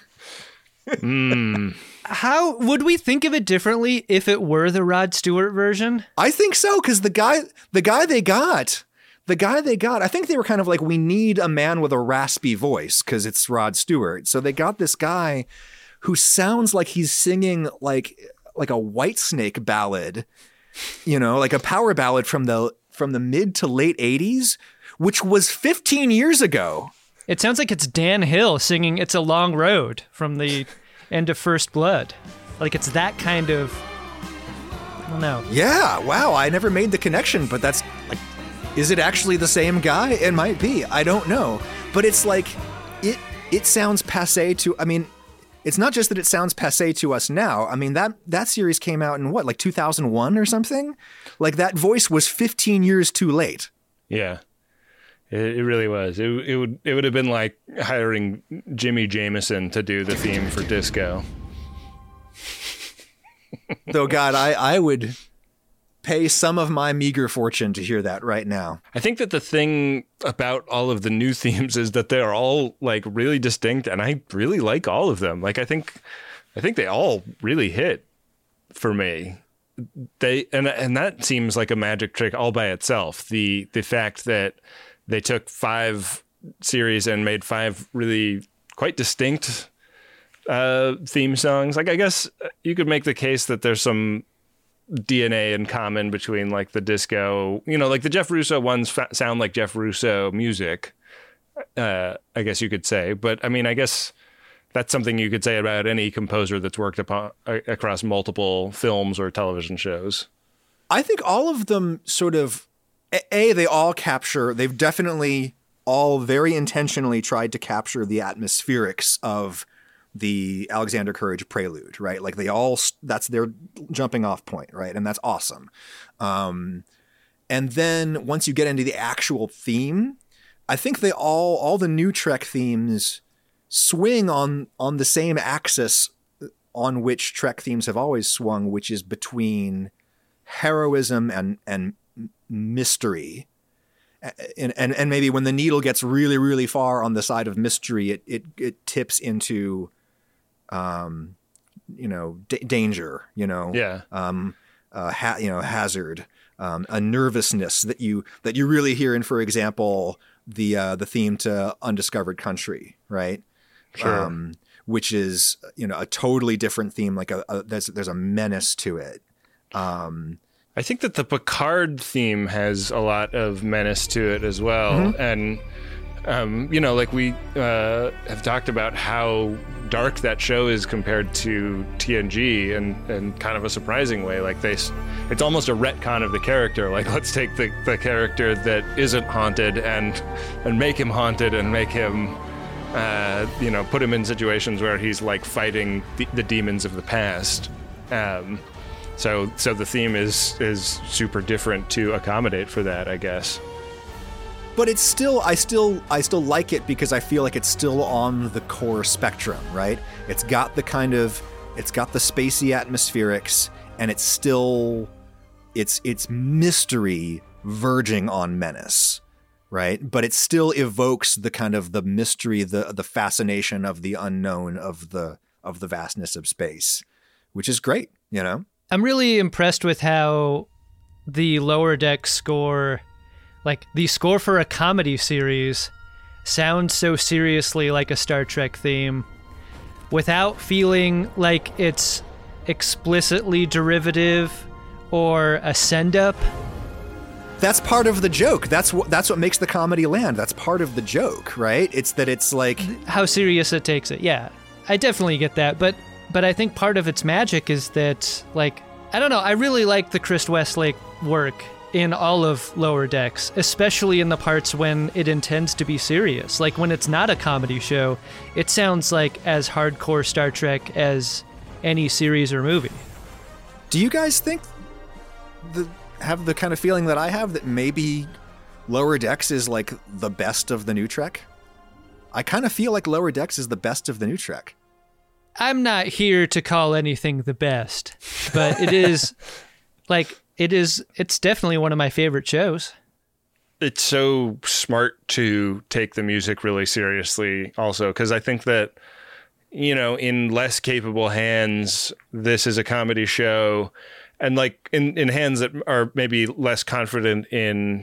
Mm. How would we think of it differently if it were the Rod Stewart version? I think so, because the guy, the guy they got, the guy they got, I think they were kind of like, we need a man with a raspy voice because it's Rod Stewart. So they got this guy who sounds like he's singing like like a Whitesnake ballad, you know, like a power ballad from the from the mid to late eighties, which was fifteen years ago. It sounds like it's Dan Hill singing It's a Long Road from the end of First Blood. Like it's that kind of, I don't know. Yeah, wow, I never made the connection, but that's like, is it actually the same guy? It might be. I don't know. But it's like, it it sounds passé to, I mean, it's not just that it sounds passé to us now. I mean, that that series came out in what, like two thousand one or something? Like that voice was fifteen years too late. Yeah. It, it really was. It, it would it would have been like hiring Jimmy Jameson to do the theme for Disco. Though, God, I, I would pay some of my meager fortune to hear that right now. I think that the thing about all of the new themes is that they're all like really distinct, and I really like all of them. Like I think, I think they all really hit for me. They and and that seems like a magic trick all by itself. The the fact that they took five series and made five really quite distinct uh, theme songs. Like I guess you could make the case that there's some D N A in common between like the disco, you know, like the Jeff Russo ones fa- sound like Jeff Russo music, uh, I guess you could say. But I mean, I guess that's something you could say about any composer that's worked upon uh, across multiple films or television shows. I think all of them sort of, A, they all capture, they've definitely all very intentionally tried to capture the atmospherics of the Alexander Courage prelude, right? Like they all, that's their jumping off point, right? And that's awesome. Um, and then once you get into the actual theme, I think they all, all the new Trek themes swing on, on the same axis on which Trek themes have always swung, which is between heroism and, and mystery. And, and, and maybe when the needle gets really, really far on the side of mystery, it, it, it tips into, um, you know, d- danger, you know, yeah. um, uh, ha- you know, hazard, um, a nervousness that you, that you really hear in, for example, the, uh, the theme to Undiscovered Country, right? Sure. Um, which is, you know, a totally different theme. Like a, a there's, there's a menace to it. Um, I think that the Picard theme has a lot of menace to it as well. Mm-hmm. And, um, you know, like we uh, have talked about how dark that show is compared to T N G in, in kind of a surprising way. Like they, it's almost a retcon of the character. Like let's take the, the character that isn't haunted and, and make him haunted and make him, uh, you know, put him in situations where he's like fighting the, the demons of the past. Um, So, so the theme is is super different to accommodate for that, I guess. But it's still, I still, I still like it because I feel like it's still on the core spectrum, right? It's got the kind of, it's got the spacey atmospherics, and it's still, it's it's mystery verging on menace, right? But it still evokes the kind of the mystery, the the fascination of the unknown, of the of the vastness of space, which is great, you know. I'm really impressed with how the Lower Deck score, like the score for a comedy series, sounds so seriously like a Star Trek theme without feeling like it's explicitly derivative or a send-up. That's part of the joke. That's what that's what makes the comedy land. That's part of the joke, right? It's that it's like... How serious it takes it, yeah. I definitely get that, but... But I think part of its magic is that, like, I don't know, I really like the Chris Westlake work in all of Lower Decks, especially in the parts when it intends to be serious. Like, when it's not a comedy show, it sounds like as hardcore Star Trek as any series or movie. Do you guys think, the have the kind of feeling that I have that maybe Lower Decks is, like, the best of the new Trek? I kind of feel like Lower Decks is the best of the new Trek. I'm not here to call anything the best, but it is like it is it's definitely one of my favorite shows. It's so smart to take the music really seriously also, because I think that, you know, in less capable hands, this is a comedy show, and like in, in hands that are maybe less confident in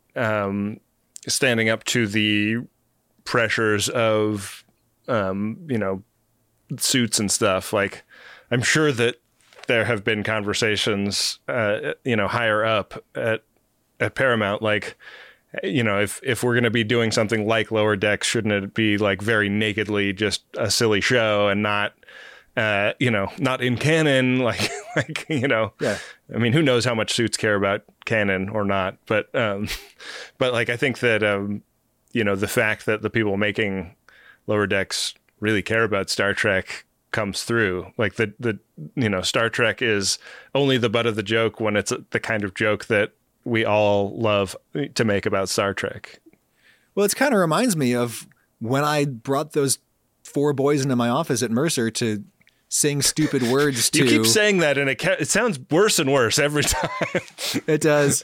um, standing up to the pressures of, um, you know, suits and stuff. Like, I'm sure that there have been conversations, uh, you know, higher up at at Paramount, like, you know, if if we're going to be doing something like Lower Decks, shouldn't it be like very nakedly just a silly show and not, uh, you know, not in canon, like, like you know, yeah. I mean, who knows how much suits care about canon or not, but, um, but like, I think that, um, you know, the fact that the people making Lower Decks really care about Star Trek comes through. Like the, the, you know, Star Trek is only the butt of the joke when it's the kind of joke that we all love to make about Star Trek. Well, it kind of reminds me of when I brought those four boys into my office at Mercer to sing stupid words to... You keep saying that and it, ca- it sounds worse and worse every time. It does.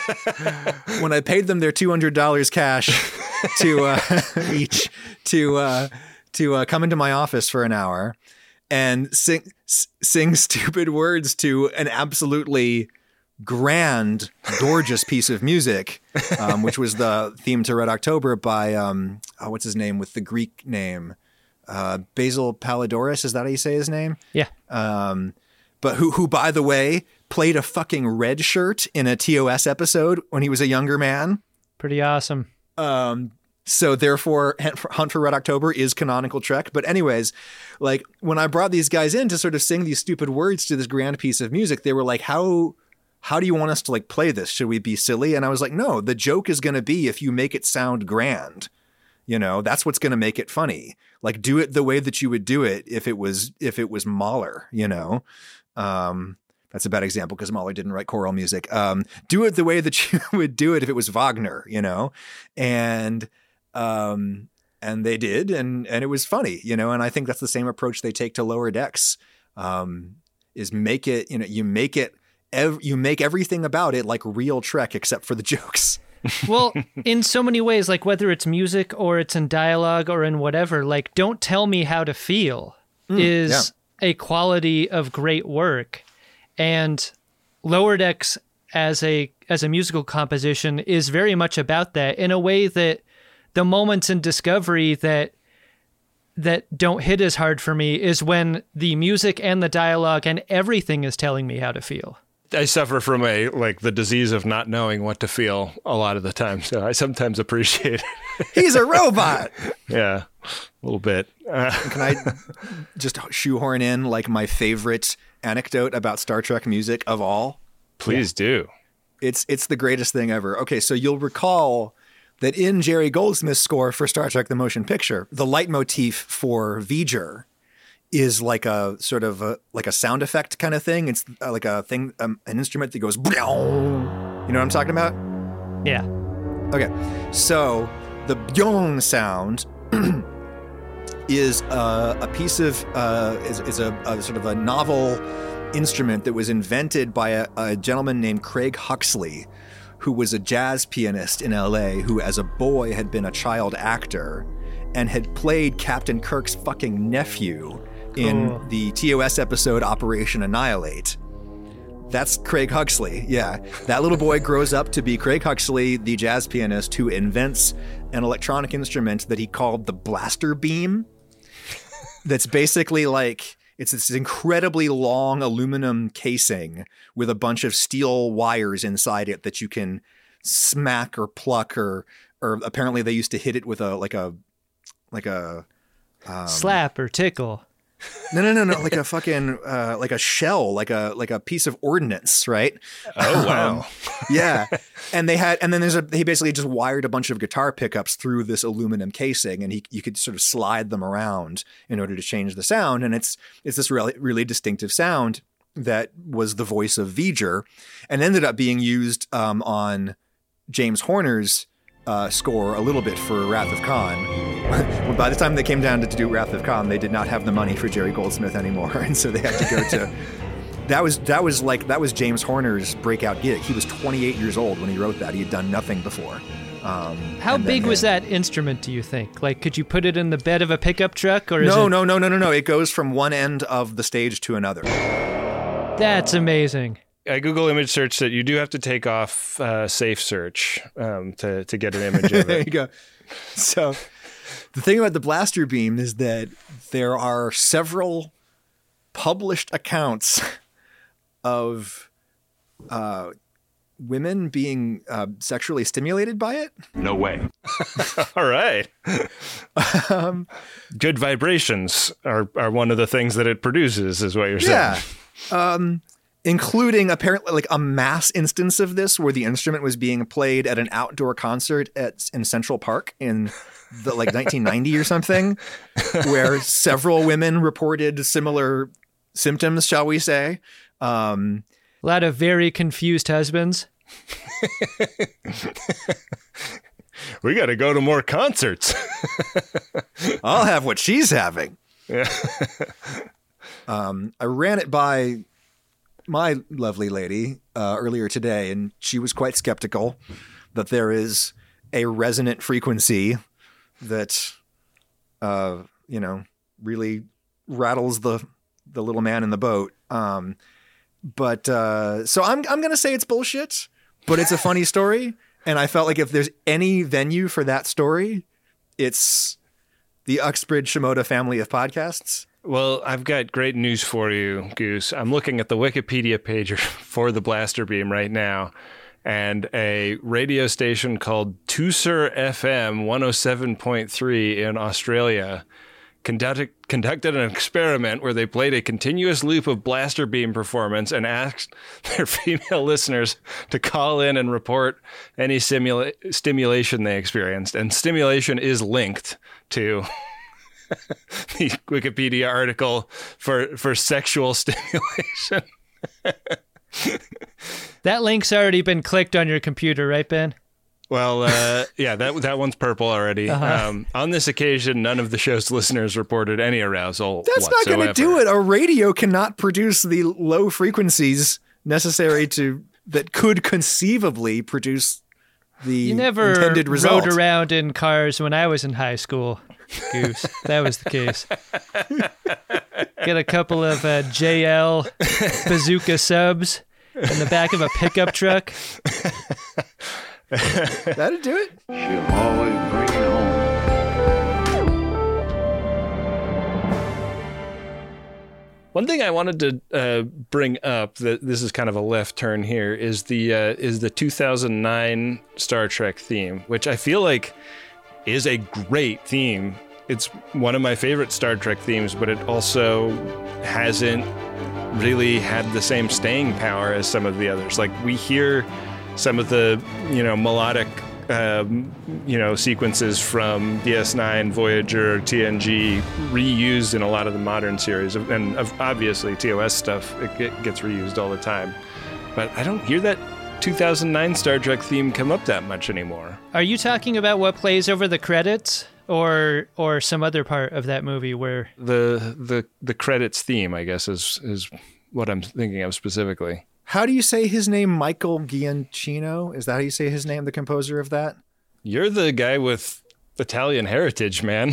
When I paid them their two hundred dollars cash to uh, each to... Uh, to uh, come into my office for an hour and sing s- sing stupid words to an absolutely grand, gorgeous piece of music, um, which was the theme to Red October by, um, oh, what's his name with the Greek name? Uh, Basil Palladouris, is that how you say his name? Yeah. Um, but who, who, by the way, played a fucking red shirt in a T O S episode when he was a younger man. Pretty awesome. Um, So therefore, Hunt for Red October is canonical Trek. But anyways, like when I brought these guys in to sort of sing these stupid words to this grand piece of music, they were like, how how do you want us to like play this? Should we be silly? And I was like, no, the joke is going to be if you make it sound grand. You know, that's what's going to make it funny. Like do it the way that you would do it if it was if it was Mahler, you know. Um, that's a bad example because Mahler didn't write choral music. Um, do it the way that you would do it if it was Wagner, you know. And Um, and they did, and, and it was funny, you know, and I think that's the same approach they take to Lower Decks, um, is make it, you know, you make it, ev- you make everything about it like real Trek, except for the jokes. Well, in so many ways, like whether it's music or it's in dialogue or in whatever, like don't tell me how to feel mm, is yeah. a quality of great work. And Lower Decks as a, as a musical composition is very much about that in a way that the moments in Discovery that that don't hit as hard for me is when the music and the dialogue and everything is telling me how to feel. I suffer from a like the disease of not knowing what to feel a lot of the time, so I sometimes appreciate it. He's a robot. Yeah, a little bit. Uh, Can I just shoehorn in like my favorite anecdote about Star Trek music of all? Please yeah. do. It's it's the greatest thing ever. Okay, so you'll recall that in Jerry Goldsmith's score for Star Trek The Motion Picture, the leitmotif for V'ger is like a sort of a, like a sound effect kind of thing. It's uh, like a thing, um, an instrument that goes, you know what I'm talking about? Yeah. Okay. So the byong sound is uh, a piece of, uh, is, is a, a sort of a novel instrument that was invented by a, a gentleman named Craig Huxley, who was a jazz pianist in L A who as a boy had been a child actor and had played Captain Kirk's fucking nephew in oh. the T O S episode Operation Annihilate. That's Craig Huxley. Yeah. That little boy grows up to be Craig Huxley, the jazz pianist who invents an electronic instrument that he called the blaster beam. That's basically like, it's this incredibly long aluminum casing with a bunch of steel wires inside it that you can smack or pluck or, or apparently they used to hit it with a, like a, like a, um, slap or tickle. No, no, no, no. Like a fucking, uh, like a shell, like a, like a piece of ordnance, right? Oh, wow. Um, yeah. And they had, and then there's a, he basically just wired a bunch of guitar pickups through this aluminum casing and he, you could sort of slide them around in order to change the sound. And it's, it's this really, really distinctive sound that was the voice of V'ger and ended up being used, um, on James Horner's, uh, score a little bit for Wrath of Khan. By the time they came down to, to do Wrath of Khan, they did not have the money for Jerry Goldsmith anymore, and so they had to go to. That was that was like that was James Horner's breakout gig. He was twenty-eight years old when he wrote that. He had done nothing before. Um, How big was that instrument? Do you think? Like, could you put it in the bed of a pickup truck, or is no, it... no, no, no, no, no? It goes from one end of the stage to another. That's amazing. I Google image search that you do have to take off uh, safe search um, to to get an image of it. There you go. So. The thing about the blaster beam is that there are several published accounts of uh, women being uh, sexually stimulated by it. No way. All right. um, Good vibrations are, are one of the things that it produces, is what you're saying. Yeah. Um, including apparently like a mass instance of this where the instrument was being played at an outdoor concert at in Central Park in the like nineteen ninety or something, where several women reported similar symptoms, shall we say. Um, a lot of very confused husbands. We got to go to more concerts. I'll have what she's having. Yeah. um, I ran it by my lovely lady uh, earlier today, and she was quite skeptical that there is a resonant frequency that, uh, you know, really rattles the the little man in the boat. Um, but uh, so I'm I'm gonna say it's bullshit, but it's a funny story, and I felt like if there's any venue for that story, it's the Uxbridge Shimoda family of podcasts. Well, I've got great news for you, Goose. I'm looking at the Wikipedia page for the blaster beam right now, and a radio station called Tooser F M one oh seven point three in Australia conducted, conducted an experiment where they played a continuous loop of Blaster Beam performance and asked their female listeners to call in and report any simula- stimulation they experienced. And stimulation is linked to the Wikipedia article for, for sexual stimulation. That link's already been clicked on your computer, right, Ben? Well, uh, yeah, that that one's purple already. Uh-huh. Um, on this occasion, none of the show's listeners reported any arousal That's whatsoever. not going to do it. A radio cannot produce the low frequencies necessary to that could conceivably produce the You never intended result. rode around in cars when I was in high school, Goose. That was the case. Get a couple of uh, J L bazooka subs in the back of a pickup truck. That'd do it. She'll always bring it home. One thing I wanted to uh, bring up, that this is kind of a left turn here, is the uh, is the two thousand nine Star Trek theme, which I feel like is a great theme. It's one of my favorite Star Trek themes, but it also hasn't really had the same staying power as some of the others. Like, we hear some of the, you know, melodic, um, you know, sequences from D S nine, Voyager, T N G reused in a lot of the modern series, and obviously T O S stuff, it gets reused all the time. But I don't hear that two thousand nine Star Trek theme come up that much anymore. Are you talking about what plays over the credits, or or some other part of that movie where the the the credits theme, I guess, is is what I'm thinking of specifically. How do you say his name? Michael Giacchino? Is that how you say his name, the composer of that? You're the guy with Italian heritage, man.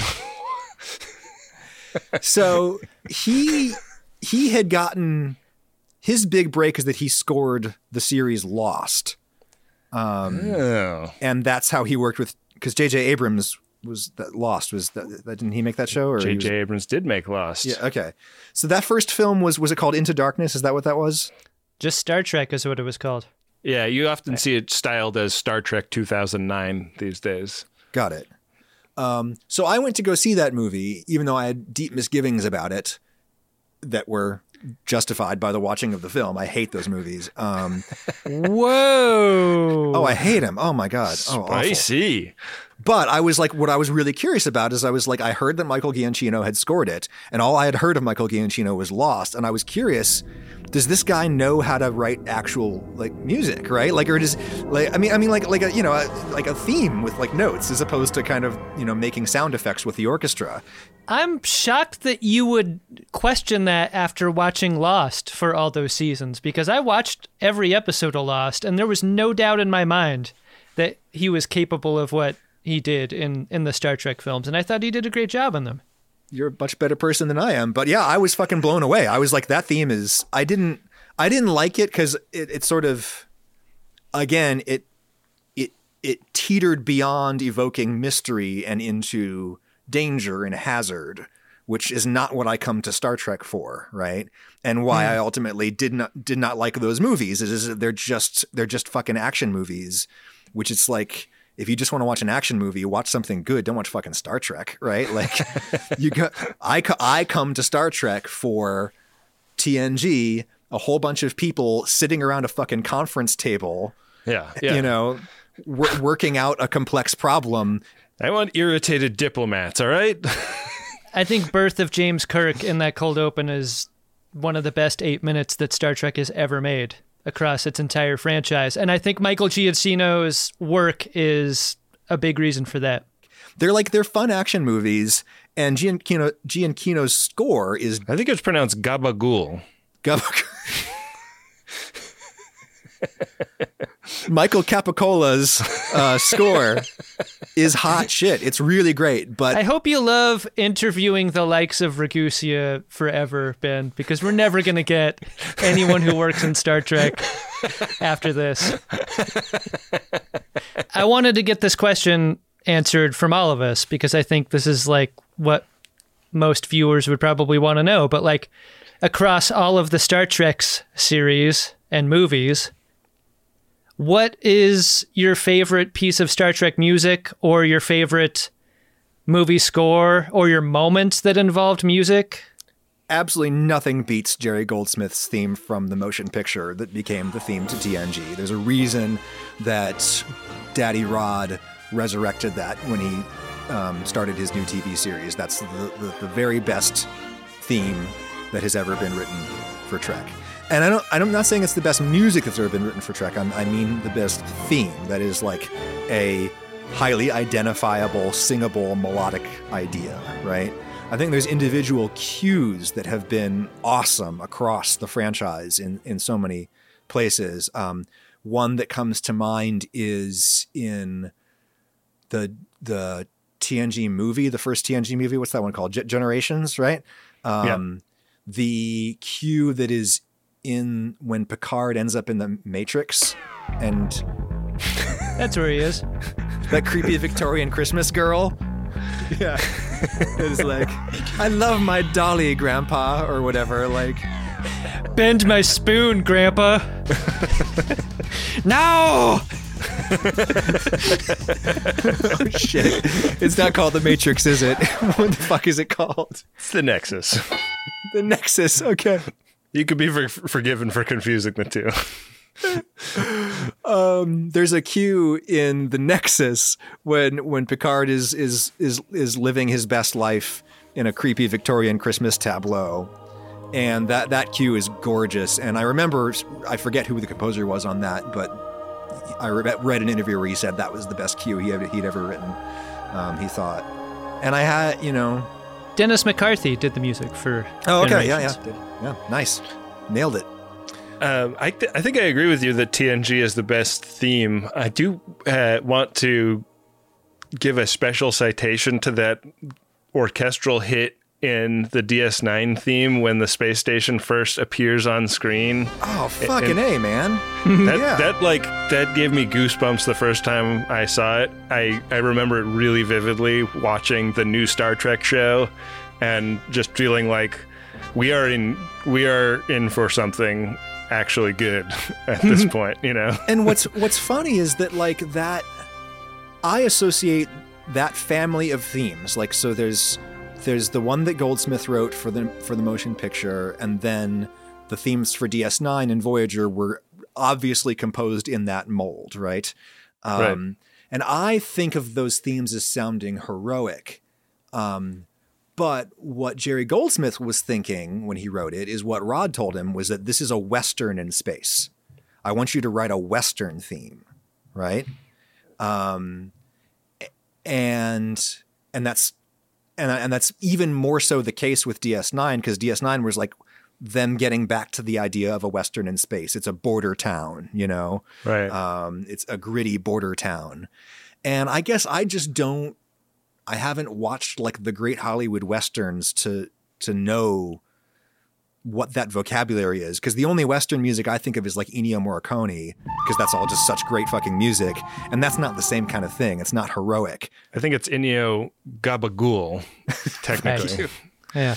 So he he had gotten his big break is that he scored the series Lost. Um, oh. And that's how he worked with, because J J Abrams was that Lost was that, that didn't he make that show? Or J J was, Abrams did make Lost. Yeah. Okay. So that first film was was it called Into Darkness? Is that what that was? just Star Trek is what it was called? Yeah, you often see it styled as Star Trek two thousand nine these days. Got it. Um, so I went to go see that movie, even though I had deep misgivings about it that were justified by the watching of the film. I hate those movies. Um, Whoa. Oh, I hate them. Oh my God. Oh, spicy. Awful. But I was like, what I was really curious about is I was like, I heard that Michael Giacchino had scored it, and all I had heard of Michael Giacchino was Lost. And I was curious, does this guy know how to write actual like music, right? Like, or does like, I mean, I mean, like, like a, you know, a, like a theme with like notes as opposed to kind of, you know, making sound effects with the orchestra. I'm shocked that you would question that after watching Lost for all those seasons, because I watched every episode of Lost and there was no doubt in my mind that he was capable of what he did in, in the Star Trek films. And I thought he did a great job on them. You're a much better person than I am. But yeah, I was fucking blown away. I was like, that theme is, I didn't, I didn't like it because it, it sort of, again, it, it, it teetered beyond evoking mystery and into danger and hazard, which is not what I come to Star Trek for, right? And why mm. I ultimately did not did not like those movies is, is they're just they're just fucking action movies, which it's like, if you just want to watch an action movie, watch something good. Don't watch fucking Star Trek, right? Like, you got I I come to Star Trek for T N G, a whole bunch of people sitting around a fucking conference table, yeah, yeah. you know, w- working out a complex problem. I want irritated diplomats, all right? I think Birth of James Kirk in that cold open is one of the best eight minutes that Star Trek has ever made across its entire franchise. And I think Michael Giacchino's work is a big reason for that. They're like, they're fun action movies, and Giacchino, Giacchino's score is... I think it's pronounced Gabagool. Gabagool. Michael Capicola's uh, score is hot shit. It's really great, but I hope you love interviewing the likes of Ragusa forever, Ben, because we're never going to get anyone who works in Star Trek after this. I wanted to get this question answered from all of us because I think this is like what most viewers would probably want to know. But like across all of the Star Trek's series and movies, what is your favorite piece of Star Trek music, or your favorite movie score, or your moment that involved music? Absolutely nothing beats Jerry Goldsmith's theme from the motion picture that became the theme to T N G. There's a reason that Daddy Rod resurrected that when he um, started his new T V series. That's the, the, the very best theme that has ever been written for Trek. And I don't, I'm not saying it's the best music that's ever been written for Trek. I'm, I mean the best theme that is like a highly identifiable, singable, melodic idea, right? I think there's individual cues that have been awesome across the franchise in, in so many places. Um, one that comes to mind is in the the T N G movie, the first T N G movie. What's that one called? G- Generations, right? Um, yeah. The cue that is in when Picard ends up in the Matrix, and that's where he is. That creepy Victorian Christmas girl. Yeah. It's like, I love my dolly, Grandpa, or whatever. Like, bend my spoon, Grandpa. No! Oh, shit. It's not called The Matrix, is it? What the fuck is it called? It's The Nexus. The Nexus, okay. You could be for- forgiven for confusing the two. um, there's a cue in The Nexus when when Picard is is is is living his best life in a creepy Victorian Christmas tableau, and that that cue is gorgeous. And I remember, I forget who the composer was on that, but I read an interview where he said that was the best cue he had, he'd ever written. Um, he thought, and I had, you know, Dennis McCarthy did the music for. Oh, okay, yeah, yeah, yeah, nice, nailed it. Um, I, th- I think I agree with you that T N G is the best theme. I do uh, want to give a special citation to that orchestral hit in the D S nine theme when the space station first appears on screen. Oh, fucking and A, man. That, yeah. that, like, that gave me goosebumps the first time I saw it. I, I remember it really vividly watching the new Star Trek show and just feeling like we are in we are in for something actually good at this point, you know. And what's what's funny is that, like, that I associate that family of themes. Like, so there's there's the one that Goldsmith wrote for the for the motion picture, and then the themes for D S nine and Voyager were obviously composed in that mold, right? Um, right. And I think of those themes as sounding heroic. Um, But what Jerry Goldsmith was thinking when he wrote it is what Rod told him was that this is a Western in space. I want you to write a Western theme, right? Um, and and that's and and that's even more so the case with D S nine, because D S nine was like them getting back to the idea of a Western in space. It's a border town, you know? Right. Um, it's a gritty border town. And I guess I just don't I haven't watched like the great Hollywood Westerns to to know what that vocabulary is. Because the only Western music I think of is like Ennio Morricone, because that's all just such great fucking music. And that's not the same kind of thing. It's not heroic. I think it's Ennio Gabagool, technically. Yeah.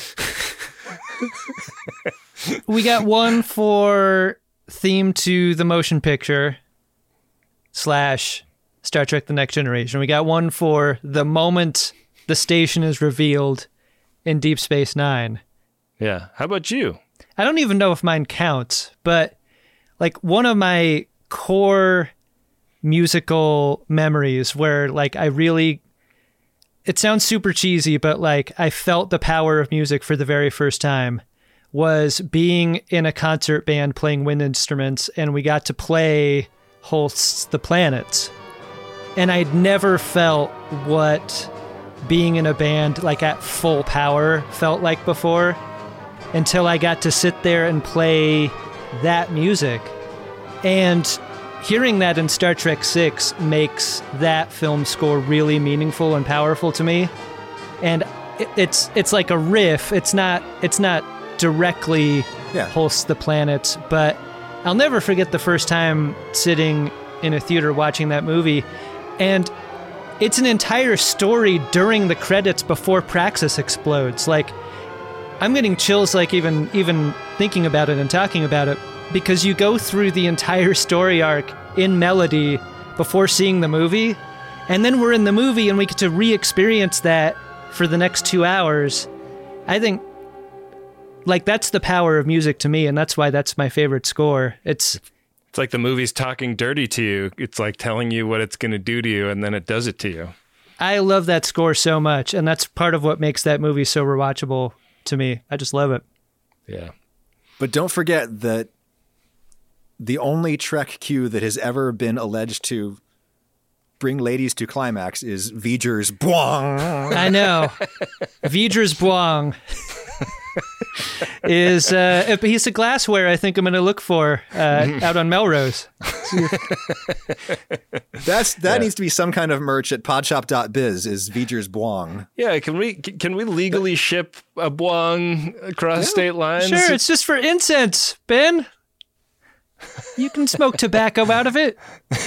We got one for theme to the motion picture slash Star Trek The Next Generation. We got one for the moment the station is revealed in Deep Space Nine. Yeah. How about you? I don't even know if mine counts, but like one of my core musical memories where like I really, it sounds super cheesy, but like I felt the power of music for the very first time was being in a concert band playing wind instruments, and we got to play Holst's The Planets. And I'd never felt what being in a band like at full power felt like before until I got to sit there and play that music. And hearing that in Star Trek six makes that film score really meaningful and powerful to me. And it, it's it's like a riff. It's not it's not directly yeah. Holst's The Planets, but I'll never forget the first time sitting in a theater watching that movie. And it's an entire story during the credits before Praxis explodes. Like, I'm getting chills, like even even thinking about it and talking about it, because you go through the entire story arc in melody before seeing the movie. And then we're in the movie and we get to re-experience that for the next two hours. I think, like, that's the power of music to me, and that's why that's my favorite score. It's It's like the movie's talking dirty to you. It's like telling you what it's going to do to you, and then it does it to you. I love that score so much, and that's part of what makes that movie so rewatchable to me. I just love it. Yeah. But don't forget that the only Trek cue that has ever been alleged to bring ladies to climax is V'ger's Bwong. I know. V'ger's Bwong is uh, a piece of glassware I think I'm going to look for uh, out on Melrose. That's that Yeah. needs to be some kind of merch at podshop dot biz is V'ger's Bwong. Yeah, can we can we legally ship a Bwong across state lines? Sure, it's just for incense, Ben. You can smoke tobacco out of it.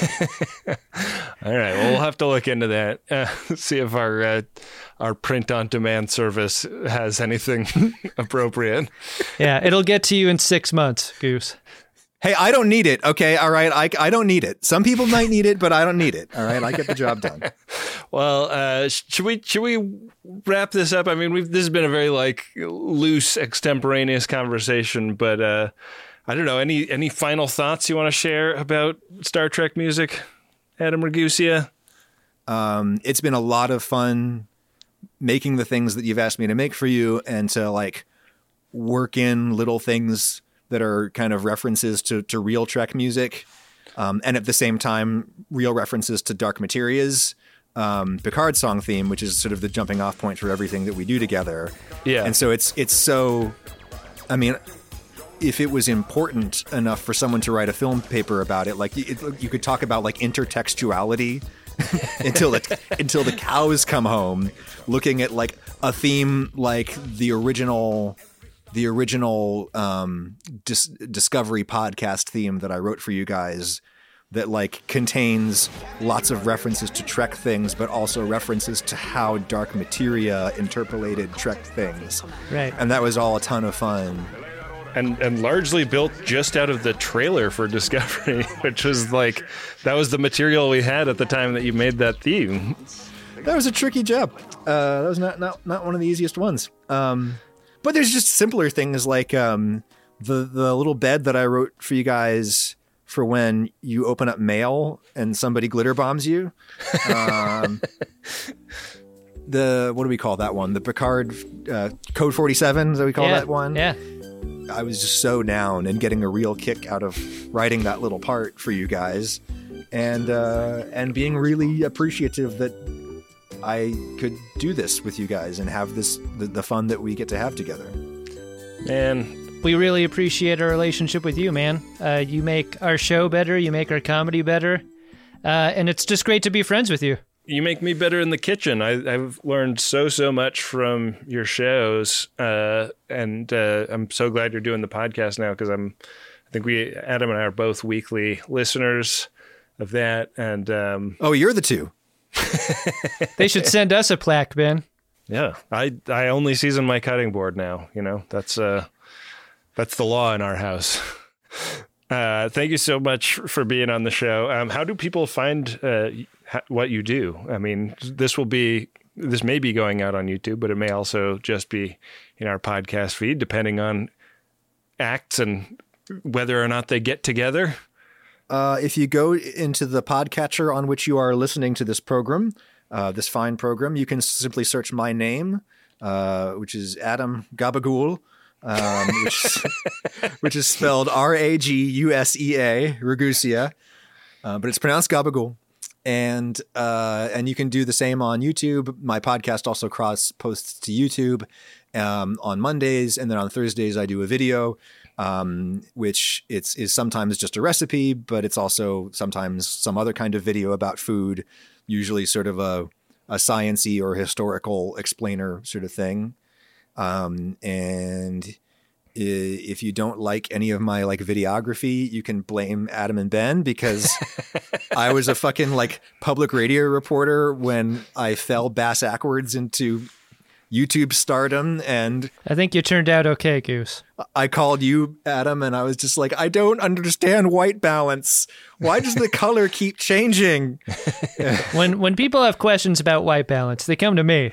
All right, well, we'll have to look into that. Uh, see if our uh, our print on demand service has anything appropriate. Yeah, it'll get to you in six months, Goose. Hey, I don't need it. Okay, all right. I, I don't need it. Some people might need it, but I don't need it. All right, I get the job done. Well, uh, should we should we wrap this up? I mean, we've this has been a very like loose, extemporaneous conversation, but uh, I don't know. Any any final thoughts you want to share about Star Trek music, Adam Ragusea? Um, it's been a lot of fun making the things that you've asked me to make for you, and to like work in little things that are kind of references to, to real Trek music. Um, and at the same time, real references to Dark Materia's um, Picard song theme, which is sort of the jumping off point for everything that we do together. Yeah. And so it's, it's so, I mean, if it was important enough for someone to write a film paper about it, like it, you could talk about like intertextuality until the, until the cows come home, looking at like a theme like the original the original um, Dis- Discovery podcast theme that I wrote for you guys that like contains lots of references to Trek things, but also references to how Dark Materia interpolated Trek things. Right. And that was all a ton of fun. And and largely built just out of the trailer for Discovery, which was like, that was the material we had at the time that you made that theme. That was a tricky job. Uh, that was not, not, not one of the easiest ones. Um, But there's just simpler things like um, the the little bed that I wrote for you guys for when you open up mail and somebody glitter bombs you. Um, the what do we call that one? The Picard uh, Code forty-seven, is that we call yeah, that one? Yeah. I was just so down and getting a real kick out of writing that little part for you guys, and uh, and being really appreciative that I could do this with you guys and have this the, the fun that we get to have together. Man, We really appreciate our relationship with you, man. Uh, you make our show better. You make our comedy better. Uh, and it's just great to be friends with you. you make me better in the kitchen. I, I've learned so, so much from your shows. Uh, and uh, I'm so glad you're doing the podcast now, because I'm, I think we, Adam and I are both weekly listeners of that. And um, Oh, you're the two. They should send us a plaque, Ben. yeah, I, I only season my cutting board now. You know, that's uh, that's the law in our house. Uh, thank you so much for being on the show. Um, how do people find uh, ha- what you do? I mean, this will be, this may be going out on YouTube, but it may also just be in our podcast feed, depending on acts and whether or not they get together. Uh, if you go into the podcatcher on which you are listening to this program, uh, this fine program, you can simply search my name, uh, which is Adam Gabagool, um, which, is, which is spelled R A G U S E A, Ragusea, uh, but it's pronounced Gabagool. And uh, and you can do the same on YouTube. My podcast also cross posts to YouTube um, on Mondays, and then on Thursdays I do a video. Um, which it's is sometimes just a recipe, but it's also sometimes some other kind of video about food, usually sort of a, a science-y or historical explainer sort of thing. Um, and i- if you don't like any of my like videography, you can blame Adam and Ben, because I was a fucking like public radio reporter when I fell bass backwards into YouTube stardom, and I think you turned out okay, Goose. I called you, Adam, and I was just like, I don't understand white balance. Why does the color keep changing? when when people have questions about white balance, they come to me.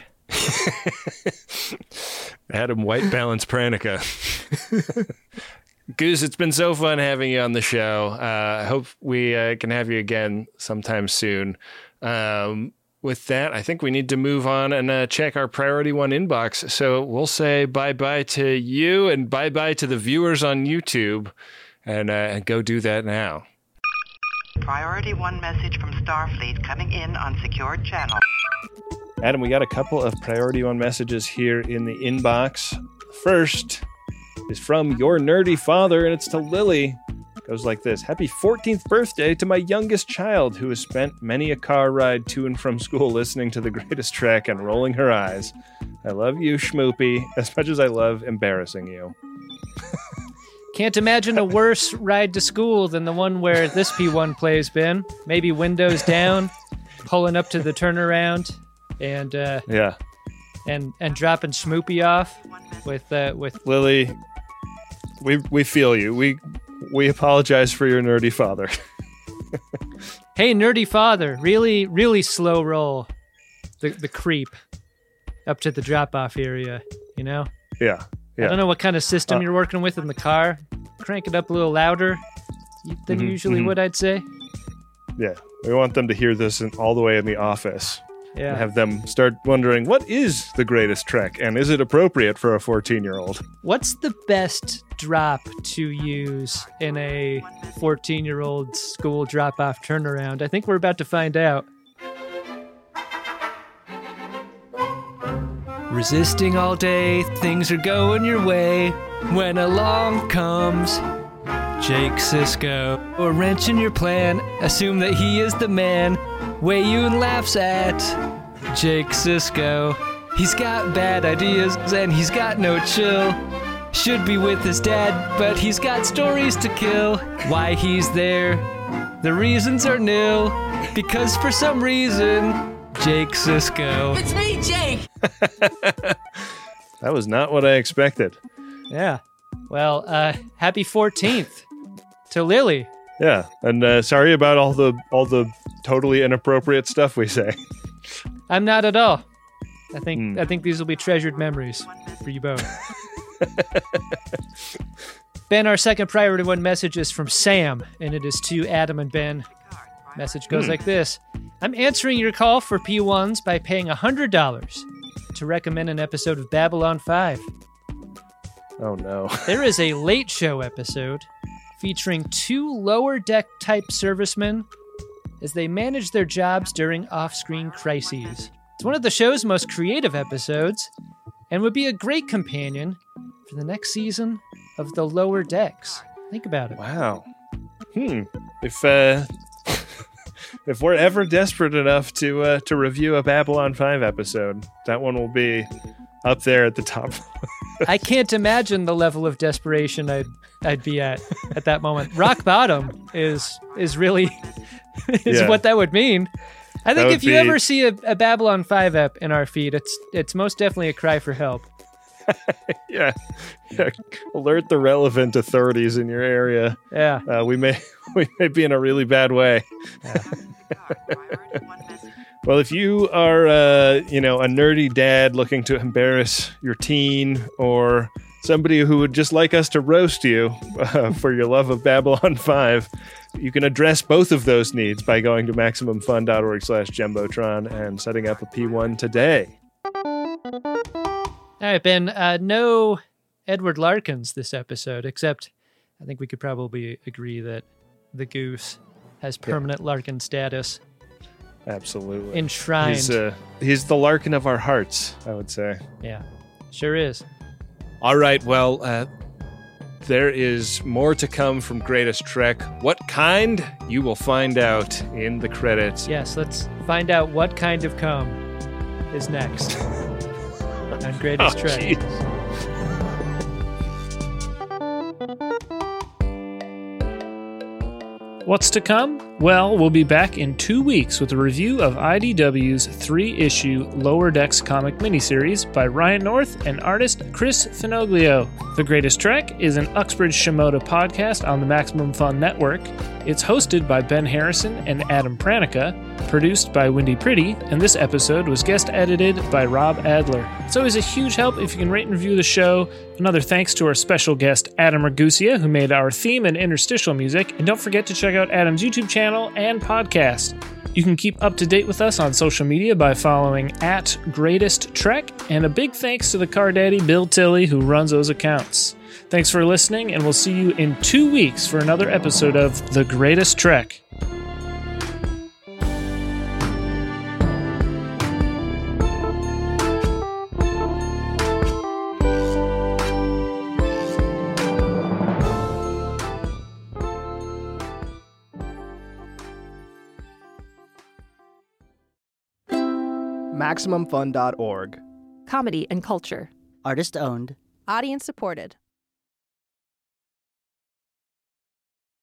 Adam White Balance Pranica. Goose, it's been so fun having you on the show. Uh, I hope we uh, can have you again sometime soon. Um, with that, I think we need to move on and uh, check our Priority One inbox. So we'll say bye-bye to you and bye-bye to the viewers on YouTube, and, uh, and go do that now. Priority One message from Starfleet coming in on secured channel. Adam, we got a couple of Priority One messages here in the inbox. First is from your nerdy father, and it's to Lily. It goes like this. Happy fourteenth birthday to my youngest child, who has spent many a car ride to and from school listening to The Greatest Trek and rolling her eyes. I love you, Schmoopy, as much as I love embarrassing you. Can't imagine a worse ride to school than the one where this P one plays, Ben. Maybe windows down, pulling up to the turnaround, and uh, yeah, and and dropping Schmoopy off with uh, with Lily. We we feel you. We we apologize for your nerdy father. Hey, nerdy father, really really slow roll, the the creep up to the drop off area. You know. Yeah. Yeah. I don't know what kind of system uh, you're working with in the car. Crank it up a little louder than mm-hmm, you usually mm-hmm. would, I'd say. Yeah, we want them to hear this in, all the way in the office. Yeah. And have them start wondering, what is The Greatest Trek, and is it appropriate for a fourteen-year-old? What's the best drop to use in a fourteen-year-old school drop-off turnaround? I think we're about to find out. Resisting all day, things are going your way. When along comes Jake Sisko, or wrench in your plan, assume that he is the man. Wei Yun laughs at Jake Sisko. He's got bad ideas and he's got no chill. Should be with his dad, but he's got stories to kill. Why he's there, the reasons are nil. Because for some reason, Jake Sisko. It's me, Jake! That was not what I expected. Yeah. Well, uh, happy fourteenth to Lily. Yeah, and uh, sorry about all the all the totally inappropriate stuff we say. I'm not at all. I think Mm. I think these will be treasured memories for you both. Ben, our second Priority One message is from Sam, and it is to Adam and Ben. Message goes Hmm. like this. I'm answering your call for P ones by paying one hundred dollars to recommend an episode of Babylon five. Oh, no. There is a late show episode featuring two lower deck type servicemen as they manage their jobs during off-screen crises. It's one of the show's most creative episodes and would be a great companion for the next season of The Lower Decks. Think about it. Wow. Hmm. If uh, if we're ever desperate enough to uh, to review a Babylon five episode, that one will be up there at the top. I can't imagine the level of desperation I'd I'd be at at that moment. Rock bottom is is really is Yeah. what that would mean. I think That if would you be- ever see a, a Babylon five ep in our feed, it's it's most definitely a cry for help. yeah. yeah. Alert the relevant authorities in your area. Yeah. Uh, we may we may be in a really bad way. Well, if you are, uh, you know, a nerdy dad looking to embarrass your teen, or somebody who would just like us to roast you uh, for your love of Babylon five, you can address both of those needs by going to maximum fun dot org slash Jumbotron and setting up a P one today. All right, Ben. Uh, no Edward Larkins this episode, except I think we could probably agree that the Goose has permanent Larkin status. Absolutely. Enshrined. He's, uh, he's the Larkin of our hearts, I would say. Yeah, sure is. All right, well, uh, there is more to come from Greatest Trek. What kind? You will find out in the credits. Yes, let's find out what kind of cum is next on Greatest Oh, Trek. jeez. What's to come? Well, we'll be back in two weeks with a review of I D W's three-issue Lower Decks comic miniseries by Ryan North and artist Chris Finoglio. The Greatest Trek is an Uxbridge Shimoda podcast on the Maximum Fun Network. It's hosted by Ben Harrison and Adam Pranica, produced by Wendy Pretty, and this episode was guest edited by Rob Adler. It's always a huge help if you can rate and review the show. Another thanks to our special guest, Adam Ragusia, who made our theme and interstitial music. And don't forget to check out Adam's YouTube channel and podcast. You can keep up to date with us on social media by following at Greatest Trek, and a big thanks to the car daddy, Bill Tilley, who runs those accounts. Thanks for listening, and we'll see you in two weeks for another episode of The Greatest Trek. Maximum Fun dot org. Comedy and culture. Artist owned. Audience supported.